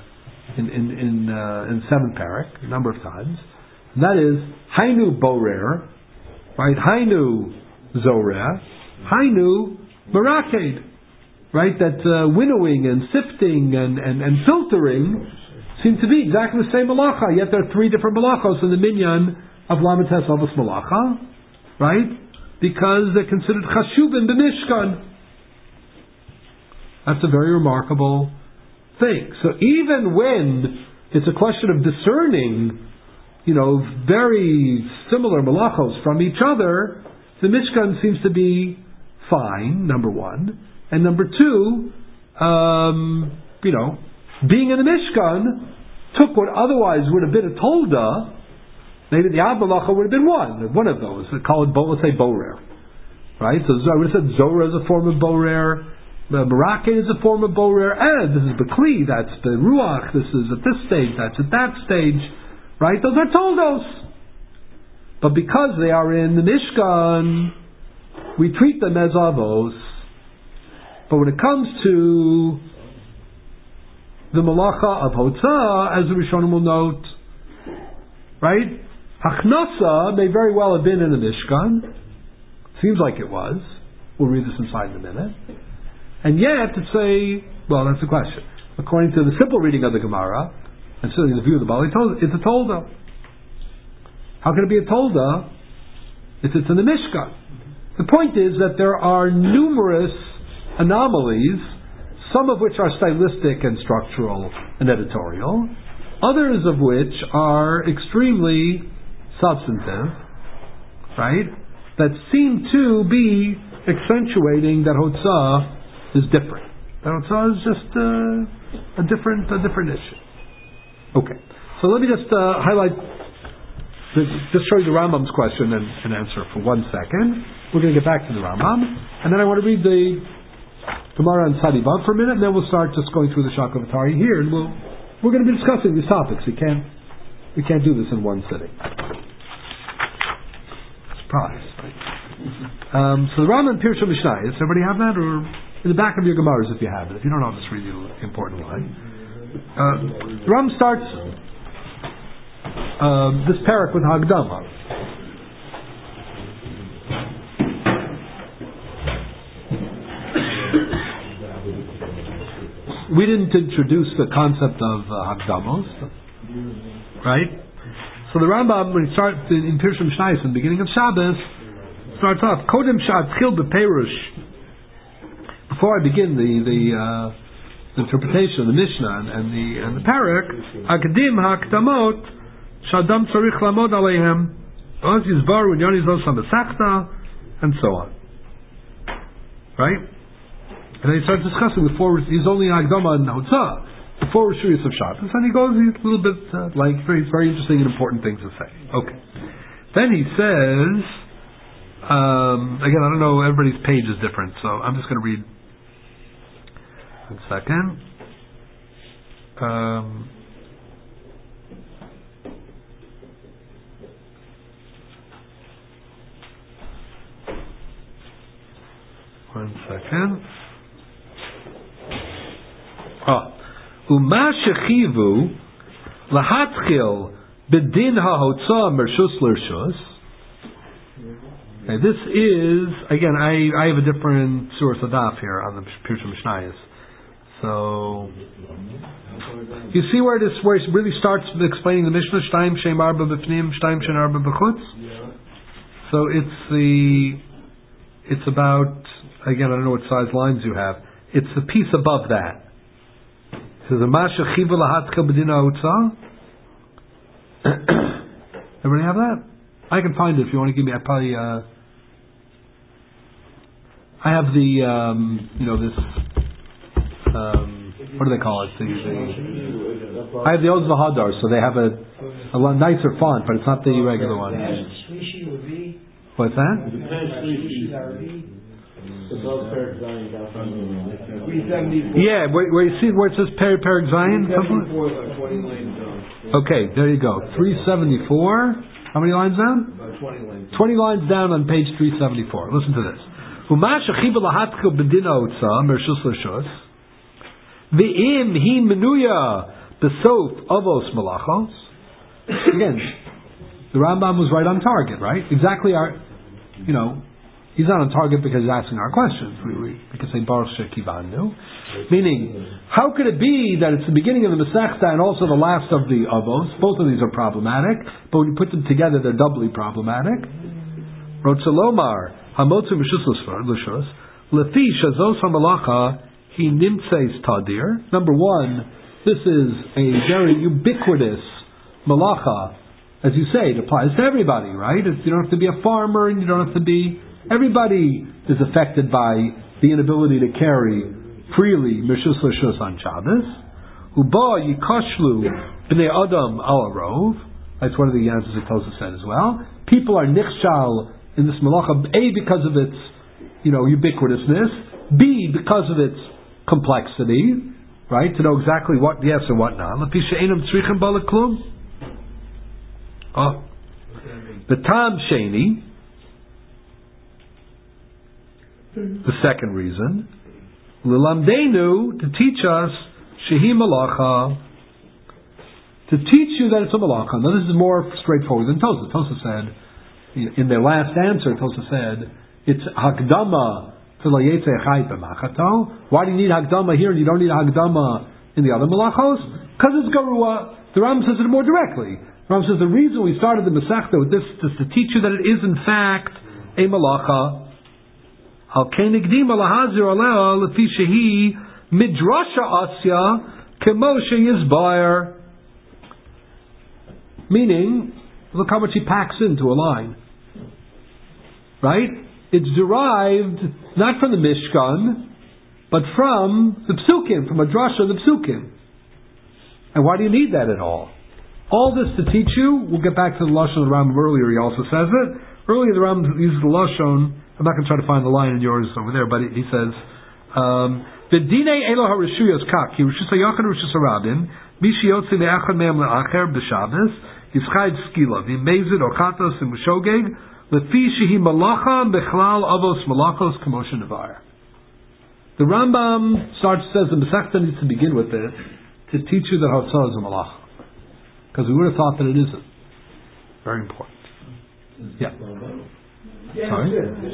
7th parak a number of times, and that is Hainu Borer, right? Hainu Zoreh, Hainu Baraked, right? That winnowing and sifting and filtering seem to be exactly the same malacha. Yet there are three different malachos in the minyan of Lamed Tes Avos Malacha, right? Because they're considered chashuvin b'mishkan. That's a very remarkable thing. So even when it's a question of discerning, very similar malachos from each other, the Mishkan seems to be fine, number one. And number two, being in the Mishkan took what otherwise would have been a Tolda, maybe the Ab Malacha would have been one of those. Let's say Borer. Right? So I would have said Zorah is a form of Borer, Merake is a form of Borer, and this is Bekli, that's the Ruach, this is at this stage, that's at that stage, right? Those are Toldos. But because they are in the Mishkan, we treat them as Avos. But when it comes to the Malacha of Hotzah, as the Rishonim will note, right? Hachnasa may very well have been in the Mishkan. Seems like it was. We'll read this inside in a minute. And yet, that's the question. According to the simple reading of the Gemara, and certainly the view of the Bali, it's a Tolda. How can it be a Tolda if it's in the Mishkan? The point is that there are numerous anomalies, some of which are stylistic and structural and editorial, others of which are extremely substantive, right? That seem to be accentuating that Hotzah is different. That Hotzah is just a different issue. Okay, so let me just highlight, just show you the Rambam's question and answer for 1 second. We're going to get back to the Rambam, and then I want to read the Gemara and Tzadi Vav for a minute, and then we'll start just going through the Shakavatari here, and we're going to be discussing these topics. We can't do this in one sitting. Surprise, right? So the Rambam Pirsha Mishnah, does everybody have that, or in the back of your Gemaras if you have it? If you don't, I'll just read you the important line. The Rambam starts this parak with Hagdama. We didn't introduce the concept of Hagdamos, right? So the Rambam, when he starts in Pirsha Mishnayos, in the beginning of Shabbos, starts off Kodem Sha'atchil Beperush. Before I begin the interpretation of the Mishnah and the parak, Akdim Hakdamot Shadam Tzarich Lamod Aleihem Oz Yizbar Unyani Zos HaMesachta, and so on. right? And then he starts discussing he's only an Akdama and Hotzah, before Rishuyas of Shabbos, and he goes a little bit very interesting and important things to say. Okay. Then he says, again, I don't know, everybody's page is different, so I'm just going to read. 1 second. Uma shechivu lahatchil bedin ha'hotzah mershus l'rshus. This is, again, I have a different source of daf here on the Pirush Mishnayos. So you see where it really starts explaining the Mishnah, Shtaim Shem Arba B'Pnim, Shtaim Shem Arba B'Chutz. So it's about, again, I don't know what size lines you have. It's the piece above that. So the Masha Chiva Lahatcha B'Dina Hautzah. Everybody have that? I can find it if you want to give me. I have the this. What do they call it? I have the Oz V'Hadar, so they have a nicer font, but it's not the regular one. What's that? Yeah, where you see where it says Perek Zion? Okay, there you go. 374. How many lines down? About 20 lines. 20 lines down on page 374. Listen to this. Ve'im hi menuya besof avos malachos. Again, the Rambam was right on target, right? Exactly he's not on target because he's asking our questions. We could say Baruch Shekivanu. Meaning, how could it be that it's the beginning of the Masechta and also the last of the avos? Both of these are problematic, but when you put them together, they're doubly problematic. Rotzelomar hamotzu mishus l'shus lefi shazos hamalacha. He nimtzeis tadir. Number one, this is a very ubiquitous malacha. As you say, it applies to everybody, right? You don't have to be a farmer, and you don't have to be... Everybody is affected by the inability to carry freely Mishus L'Shus on Shabbos. Uba yikashlu b'nei adam al arov. That's one of the answers that Tosafos said as well. People are nichshal in this malacha, A, because of its ubiquitousness, B, because of its complexity, right? To know exactly what yes and what not. The tam sheni, the second reason, lilamdenu, to teach us shehi malacha, to teach you that it's a malacha. Now this is more straightforward than Tosafos. Tosafos said in their last answer, Tosafos said it's hakdama. Why do you need Hagdama here and you don't need Hagdama in the other Malachos? Because it's Garua. The Rambam says it more directly. The Rambam says the reason we started the Masechta with this is to teach you that it is in fact a Malacha. Al Kenigdim Alahazir Alea Lefi Shehi Midrasha Asya Kemoshe Yizbayer. Meaning, look how much he packs into a line. Right? It's derived not from the Mishkan, but from the Psukim, from a drasha of the Psukim. And why do you need that at all? All this to teach you, we'll get back to the Lashon of the Rambam earlier, he also says it. Earlier the Rambam uses the Lashon, I'm not going to try to find the line in yours over there, but he says, V'dinei elo harishuyos kak, ki rishus hayachad rishus harabim, mishi yotzi me'achad me'am le'acher b'Shabbos, yischayv skila, v'imezid ochatos v'mushogeg, lefi shehi malacha bechlal avos malachos k'moshe nevar. The Rambam says the Masechta needs to begin with it to teach you that Hotzah is a malacha. Because we would have thought that it isn't. Very important. Yeah. Sorry?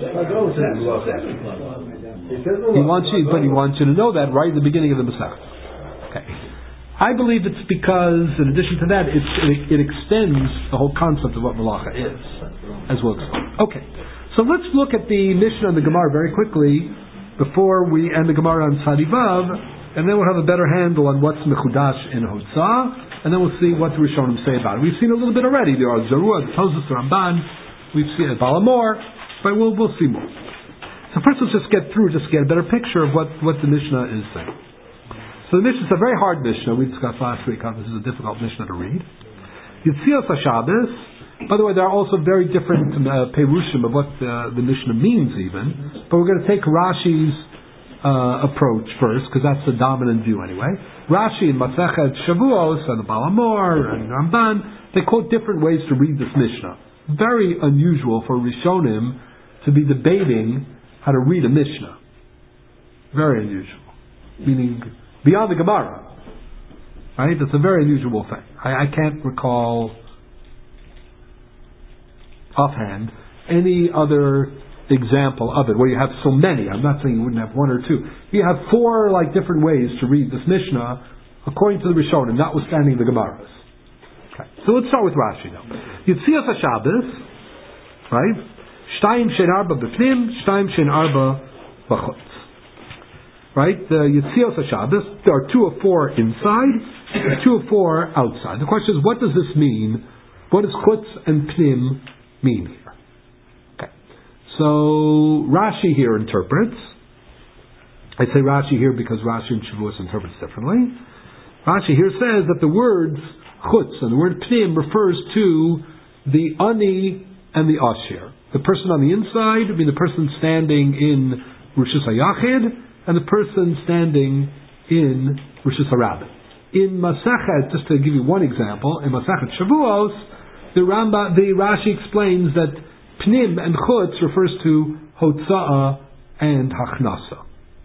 He wants you to know that right at the beginning of the Masechta. Okay. I believe it's because, in addition to that, it extends the whole concept of what malacha is, as well. Okay. So let's look at the Mishnah and the Gemara very quickly before we end the Gemara on Tzadivav, and then we'll have a better handle on what's Mechudash in Hotzah, and then we'll see what the Rishonim say about it. We've seen a little bit already. There are Zarua, the Tosafos, the Ramban, we've seen it, Balamor, but we'll see more. So first let's just get a better picture of what the Mishnah is saying. So the Mishnah is a very hard Mishnah. We discussed last week how this is a difficult Mishnah to read. Yitzios HaShabbos. By the way, there are also very different perushim of what the Mishnah means even. But we're going to take Rashi's approach first, because that's the dominant view anyway. Rashi in Masechet Shavuos and the Baal HaMaor and Ramban, they quote different ways to read this Mishnah. Very unusual for Rishonim to be debating how to read a Mishnah. Very unusual. Meaning, beyond the Gemara. Right? It's a very unusual thing. I can't recall offhand any other example of it where you have so many. I'm not saying you wouldn't have one or two. You have 4 different ways to read this Mishnah according to the Rishonim, notwithstanding the Gemaras. Okay. So let's start with Rashi now. Yitzias HaShabbos, right? Shtayim shein arba b'pnim, shtayim shein arba b'chutz. Right? The Yitzias HaShabbos, there are 2 of 4 inside, 2 of 4 outside. The question is, what does this mean? What does chutz and pnim mean here? Okay. So Rashi here interprets. I say Rashi here because Rashi in Shavuos interprets differently. Rashi here says that the words chutz and the word pnim refers to the ani and the ashir. The person on the inside, I mean the person standing in Rishus HaYachid, and the person standing in Rishus HaRabim. In Masechet, just to give you one example, in Masechet Shavuos, the Rashi explains that pnim and chutz refers to hotza'ah and hachnasa.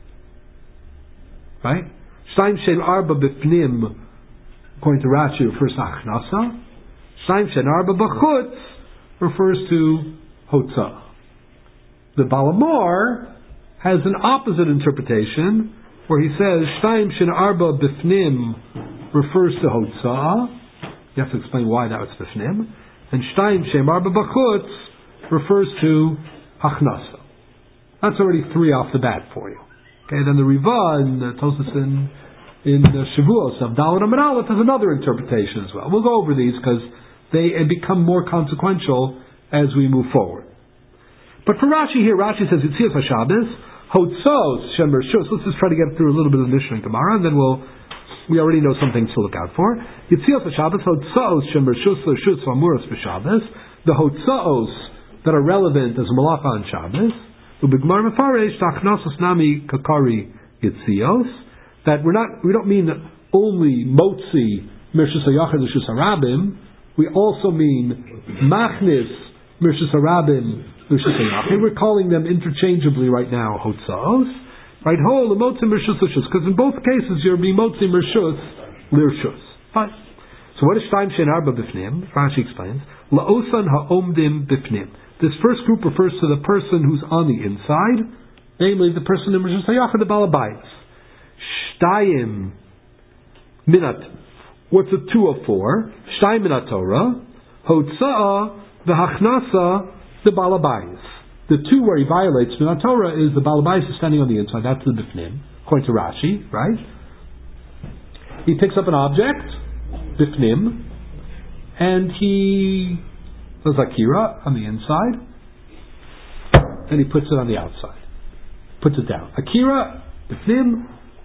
Right? Shtayim shein arba b'pnim, according to Rashi, refers to hachnasa. Shtayim shein arba b'chutz refers to hotza'ah. The Baal HaMaor has an opposite interpretation, where he says Shtayim shein arba b'pnim refers to hotza'ah. You have to explain why that was b'pnim. And Shtayim shein arba b'chutz refers to hachnasa. That's already 3 off the bat for you. Okay, then the Riva in Tosfos in Shavuos of Daled Amud Aleph has another interpretation as well. We'll go over these because they become more consequential as we move forward. But for Rashi here, Rashi says Yitzias HaShabbos, Hotzos Shem Rishus. Let's just try to get through a little bit of the Mishnah and Gemara, and then we already know some things to look out for. Yitzias HaShabbos, Hotzos Shem Rishus L'Rishus V'Amuros B'Shabbos. The Hotzos that are relevant as Malacha on Shabbos. Ubigmar Mefaresh Tachnasos Nami Kakari Yitzios. That we don't mean only Motzi Mirshus HaYachid L'Rishus HaRabim. We also mean Machnis Mirshus HaRabim L'Rishus HaYachid. We're calling them interchangeably right now Hotzos. Right? Ho L'Motzi Mirshus L'Rishus. Because in both cases you're Motzi Mirshus L'Rishus. Fine. So what is Shtayim shein arba b'pnim? Rashi explains. La'osan ha'omdim b'pnim. This first group refers to the person who's on the inside, namely the person in Rishus HaYachid, the Baal HaBayis. Shtayim minat. What's a 2 of 4? Shtayim minat Torah. Hotza'ah v'hachnasa the Baal HaBayis. The 2 where he violates minat Torah is the Baal HaBayis is standing on the inside. That's the b'pnim, according to Rashi, right? He picks up an object, b'pnim, and he does akira on the inside, and he puts it on the outside. Puts it down. Akira, b'pnim,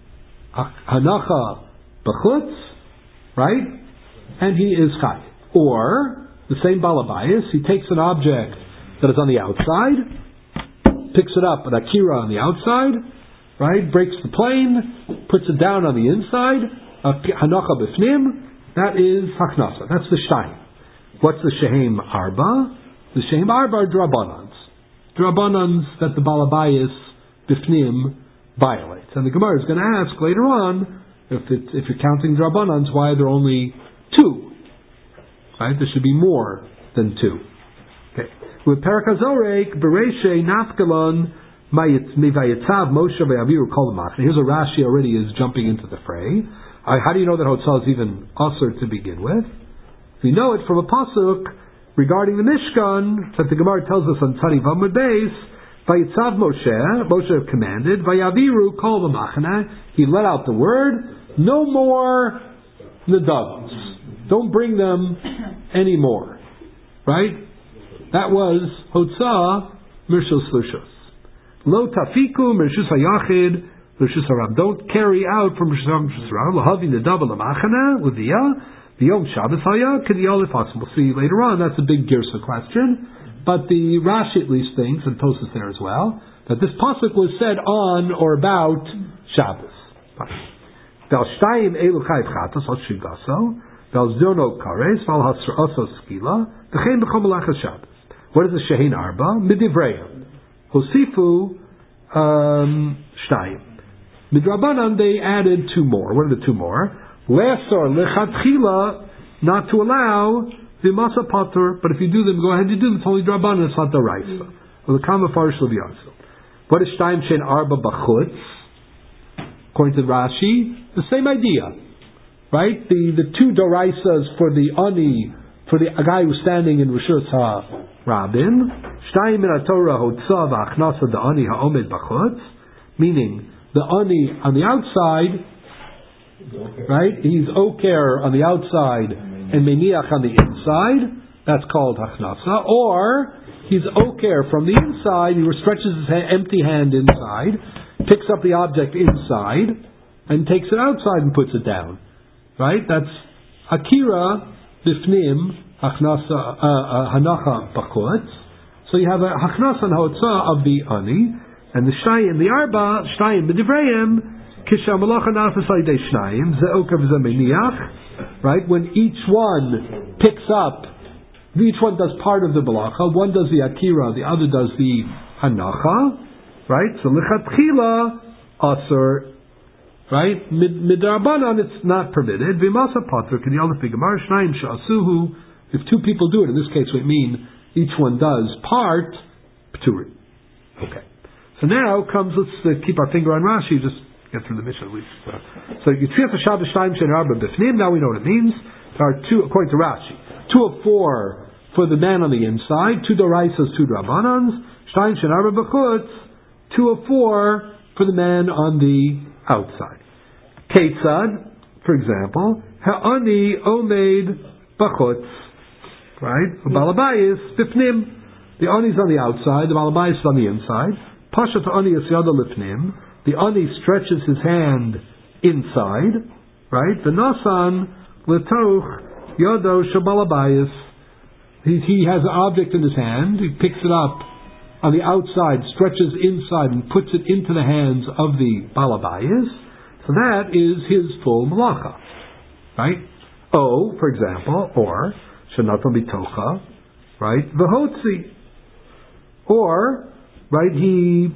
hanacha, b'chutz, right? And he is chai. Or, the same Baal HaBayis, he takes an object that is on the outside, picks it up, an akira on the outside, right? Breaks the plane, puts it down on the inside, hanacha b'pnim, that is haknasa. That's the shtayim. What's the shehem arba? The shehem arba are drabbanans. Drabbanans that the Baal HaBayis b'fnim violates. And the Gemara is going to ask later on, if you're counting drabbanans, why are there only 2? Right? There should be more than 2. Okay. With Perek HaZorek, Bereshe Nafkalon Mivayetzav Moshe Ve'aviru Kol Machne. Here's a Rashi already is jumping into the fray. How do you know that Hotzah is even usher to begin with? We know it from a pasuk regarding the Mishkan that the Gemara tells us on Tzani Vamud Beis. Vayitzav Moshe commanded, Vayaviru Kol V'Machana. He let out the word, no more Nadavos. Don't bring them anymore. Right? That was Hotzah Mirshos L'Rishus. Lo tafiku mershus hayachid mershus harab. Don't carry out from mershus harab. Lahavi nedava lamachana l'diyah. The Yom Shabbos haya kediyah lefasim. We'll see later on. That's a big girsa question, but the Rashi at least thinks, and Tosas there as well, that this pasuk was said on or about Shabbos. Vel shtayim elu chayiv chatos al shigaso. Vel zono kares val hasraso skila. V'chein b'chol malachas Shabbos. What is the shehin arba? Midivreim. Hosifu shtayim. Midrabanan they added two more. What are the two more? Le'asor lechatchila, not to allow the masa patur, but if you do them, go ahead and do them. It's only drabanan, it's not the raisa. Or the kama farish leviyaso. What is shtayim shein arba b'chutz? According to Rashi, the same idea, right? The two doraisas for the ani, for the guy who's standing in Rishus HaRabin, shtayim min haTorah hotza v'achnasa the ani ha'omed b'chutz, meaning the ani on the outside, right? He's oker on the outside and meniach on the inside. That's called achnasa. Or he's oker from the inside. He stretches his empty hand inside, picks up the object inside, and takes it outside and puts it down. Right? That's akira bifnim achnasa hanacha b'chutz. So you have a achnasa and hotza of the ani, and the shtayim, the arba shtayim b'divrayim. Right? When each one picks up, each one does part of the balacha, one does the akira, the other does the hanacha, right? So lichatchila asur, right? Midrabanan it's not permitted. V'masa patra k'diyal lefigamar shnayim she'asuhu. If two people do it, in this case we mean each one does part, p'turim. Okay. So now comes, let's keep our finger on Rashi, just get through the mission at least. So Yitzchak Shabbos Shtayim Shein Arba Bifnim. Now we know what it means. There are two, according to Rashi, 2 of 4 for the man on the inside, 2 doraisas, 2 drabanans. Shtayim Shein Arba B'chutz, 2 of 4 for the man on the outside. Ketzad, for example, Ha'ani Omeid B'chutz, right? Balabayis Bifnim. The ani's on the outside, the balabayis is on the inside. Pashat Ani Yasyada Lifnim. The ani stretches his hand inside, right? The nasan letoch yodo shabalabayis. He has an object in his hand. He picks it up on the outside, stretches inside, and puts it into the hands of the balabayis. So that is his full malacha, right? O, for example, or shanatam bitocha, right? V'hotzi, or right he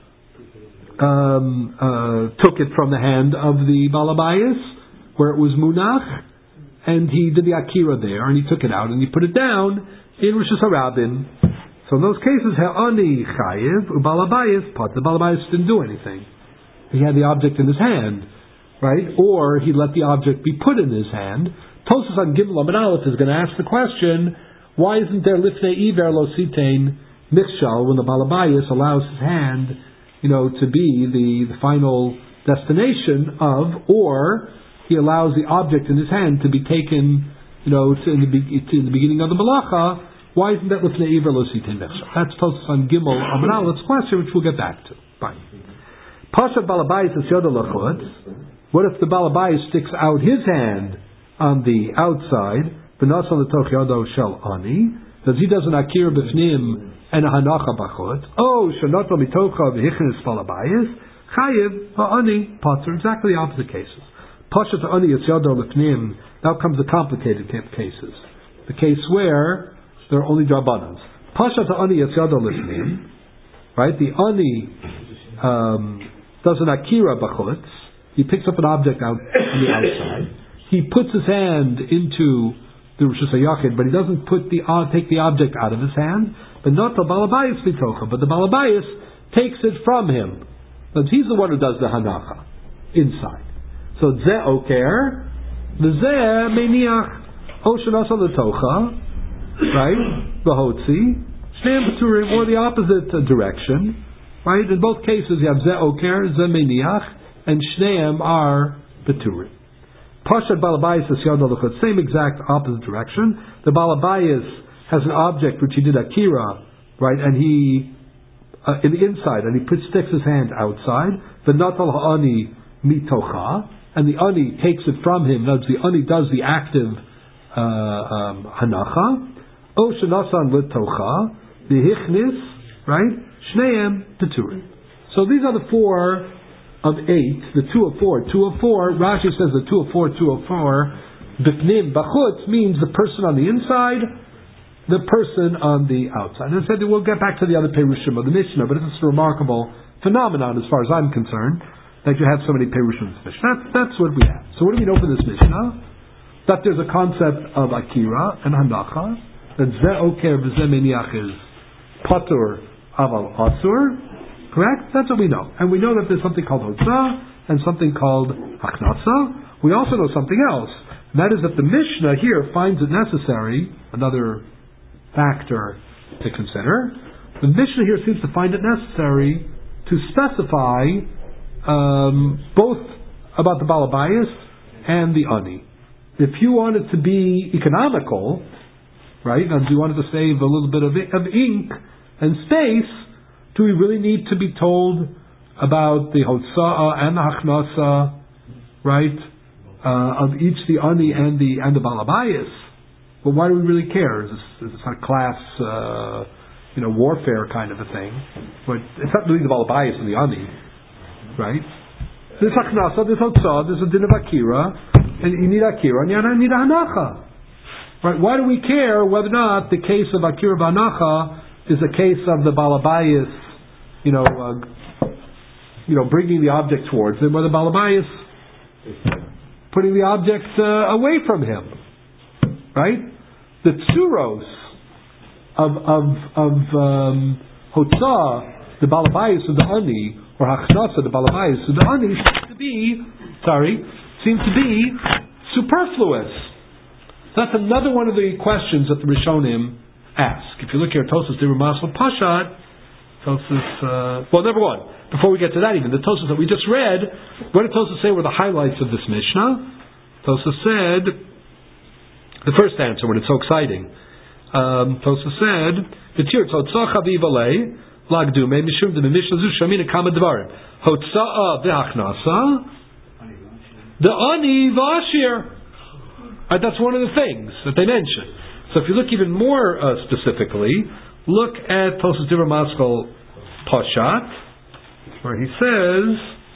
took it from the hand of the balabayis, where it was munach, and he did the akira there, and he took it out, and he put it down in Rishus HaRabin. So in those cases, ha'ani chayiv, ubalabayis, but the balabayis didn't do anything. He had the object in his hand, right? Or he let the object be put in his hand. Tosas on Gimel Amud Aleph is going to ask the question, why isn't there lifnei iver lo sitein michshal when the balabayis allows his hand, to be the final destination of, or he allows the object in his hand to be taken, in the beginning of the malacha. Why isn't that lifnei iver lo sitein michshal? That's Tosas on Gimel Amud Aleph's question, which we'll get back to. Fine. Pashat balabayis is yoda lachutz. What if the balabayis sticks out his hand on the outside? V'nasa l'toch yodo shel ani. Does he does an akira b'fnim and a hanacha b'chutz? Oh, shenoto mitocha v'hichnis balabayis chayiv ha'ani pater. Exactly the opposite cases. Pashat ani is yodo l'fnim. Now comes the complicated cases. The case where there are only drabanans. Pashat ani is yodo l'fnim. Right, the ani does an akira b'chutz. He picks up an object out on the outside. He puts his hand into the Rishus HaYachid, but he doesn't take the object out of his hand. But not the balabayis mitocha. But the balabayis takes it from him. But he's the one who does the hanacha inside. So ze oker, the ze meniach oshanasa l'tocha, right? V'hotzi shneim b'turim, or the opposite direction. Right? In both cases, you have ze oker, ze meniach, and shneim are beturim. Pashat balabayis is yad alachot, same exact opposite direction. The balabayis has an object which he did akira, right, and he in the inside, and he sticks his hand outside. V'natal ha'ani mitocha, and the ani takes it from him. The ani does the active hanacha. O shenasan litocha v'hichnis, right? Shneim peturim. So these are the 4 of 8, the 2 of 4. 2 of 4, Rashi says the 2 of 4, 2 of 4. Bifnim bachutz means the person on the inside, the person on the outside. And I said we'll get back to the other perushim of the Mishnah, but it's a remarkable phenomenon as far as I'm concerned that you have so many perushim in this Mishnah. That's what we have. So what do we know from this Mishnah? That there's a concept of akira and hanacha, that ze oker v'ze meniach is patur aval asur. Correct? That's what we know. And we know that there's something called hotzah and something called haknasa. We also know something else. And that is that the Mishnah here finds it necessary, another factor to consider. The Mishnah here seems to find it necessary to specify both about the balabayas and the ani. If you wanted to be economical, right, and you wanted to save a little bit of ink and space, do we really need to be told about the hotzah and the haknasa, right, of each the ani and the balabayas? But why do we really care? Is this a class, warfare kind of a thing? But it's not really the balabayas and the ani, right? There's haknasa, there's hotzah, there's a din of akira, and you need akira, and you need a hanacha. Right? Why do we care whether or not the case of akira v'hanacha is a case of the balabayas, bringing the object towards him, or the balabayas putting the object away from him, right? The tsuros of hotzah, the balabayas of the ani, or hachnasa, the balabayas of the ani, seem to be superfluous. That's another one of the questions that the Rishonim ask. If you look here, Tosas Dibur Masal Pashat, number one, before we get to that even, the Tosas that we just read, what did Tosas say were the highlights of this Mishnah? Tosas said, the first answer, when it's so exciting, Tosas said, V'tir Tzotzacha v'Ivalei, Lagdume, Mishum de Mishnah Zu Shamina Kama Dvarim, Hotza'a v'Hachnasa, the Ani v'Ashir. That's one of the things that they mention. So if you look even more specifically, look at Tosas Dibur Maskal Pashat, where he says,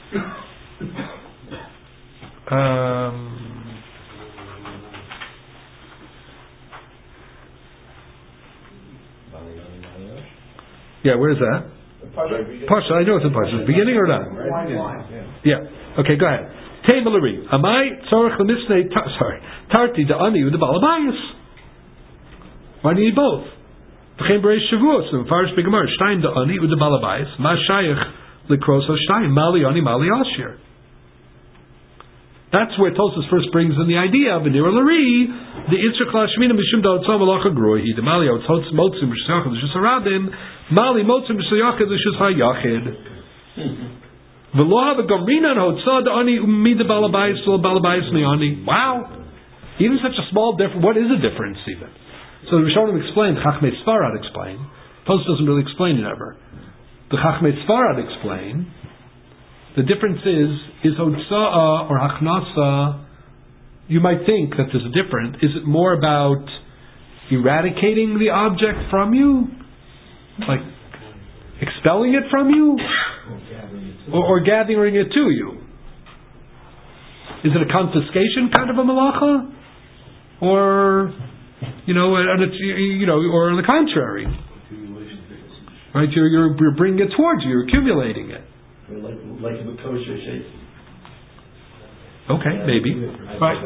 where is that? Pasha, I know it's in Pasha. Beginning or not? Yeah. Okay, go ahead. Tamalari. Amai tzorach lemisnei. Tarti the ani with the balabayas. Why do you need both? V'chein b'reish shavuos and farish b'gemar shtayim the ani with the balabayas. Ma shayich likros shtayim mali ani mali ashir. That's where Tosas first brings in the idea of Nira Lari, the Yitzchak Lashmina Mishum Da'otzah Malacha Grohi, the Mali Otzotz Motzim B'Shayachid L'Shus HaRabim, Mali Motzim B'Shayachid L'Shus HaYachid. V'lo ha'va Gamrina and Hotzah Da'ani Umida Balabayis Lo Balabayis Ni'ani. Wow! Even such a small difference, what is a difference even? So the Rishonim explained, Chachmei Sfarad explained, Tosas doesn't really explain it ever. The Chachmei Sfarad explain, the difference is Hotza'ah or Haknasa, you might think that there's a difference. Is it more about eradicating the object from you? Like expelling it from you? Or gathering it to you? Is it a confiscation kind of a malacha? Or, and it's, or on the contrary? Right? You're bringing it towards you, you're accumulating it. Like a kosher shake. Okay, maybe. Right.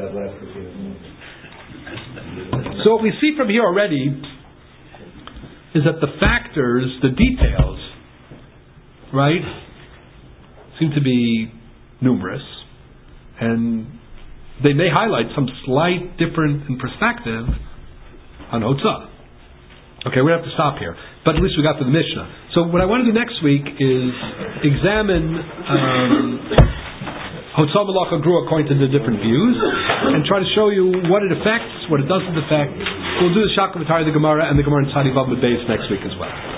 So what we see from here already is that the factors, the details, right, seem to be numerous, and they may highlight some slight difference in perspective on Hotzah. Okay, we have to stop here. But at least we got to the Mishnah. So what I want to do next week is examine Hotzah Malacha grew according to the different views, and try to show you what it affects, what it doesn't affect. We'll do the Shakam V'Tari, the Gemara, and the Gemara in Tzadi Vav Beis next week as well.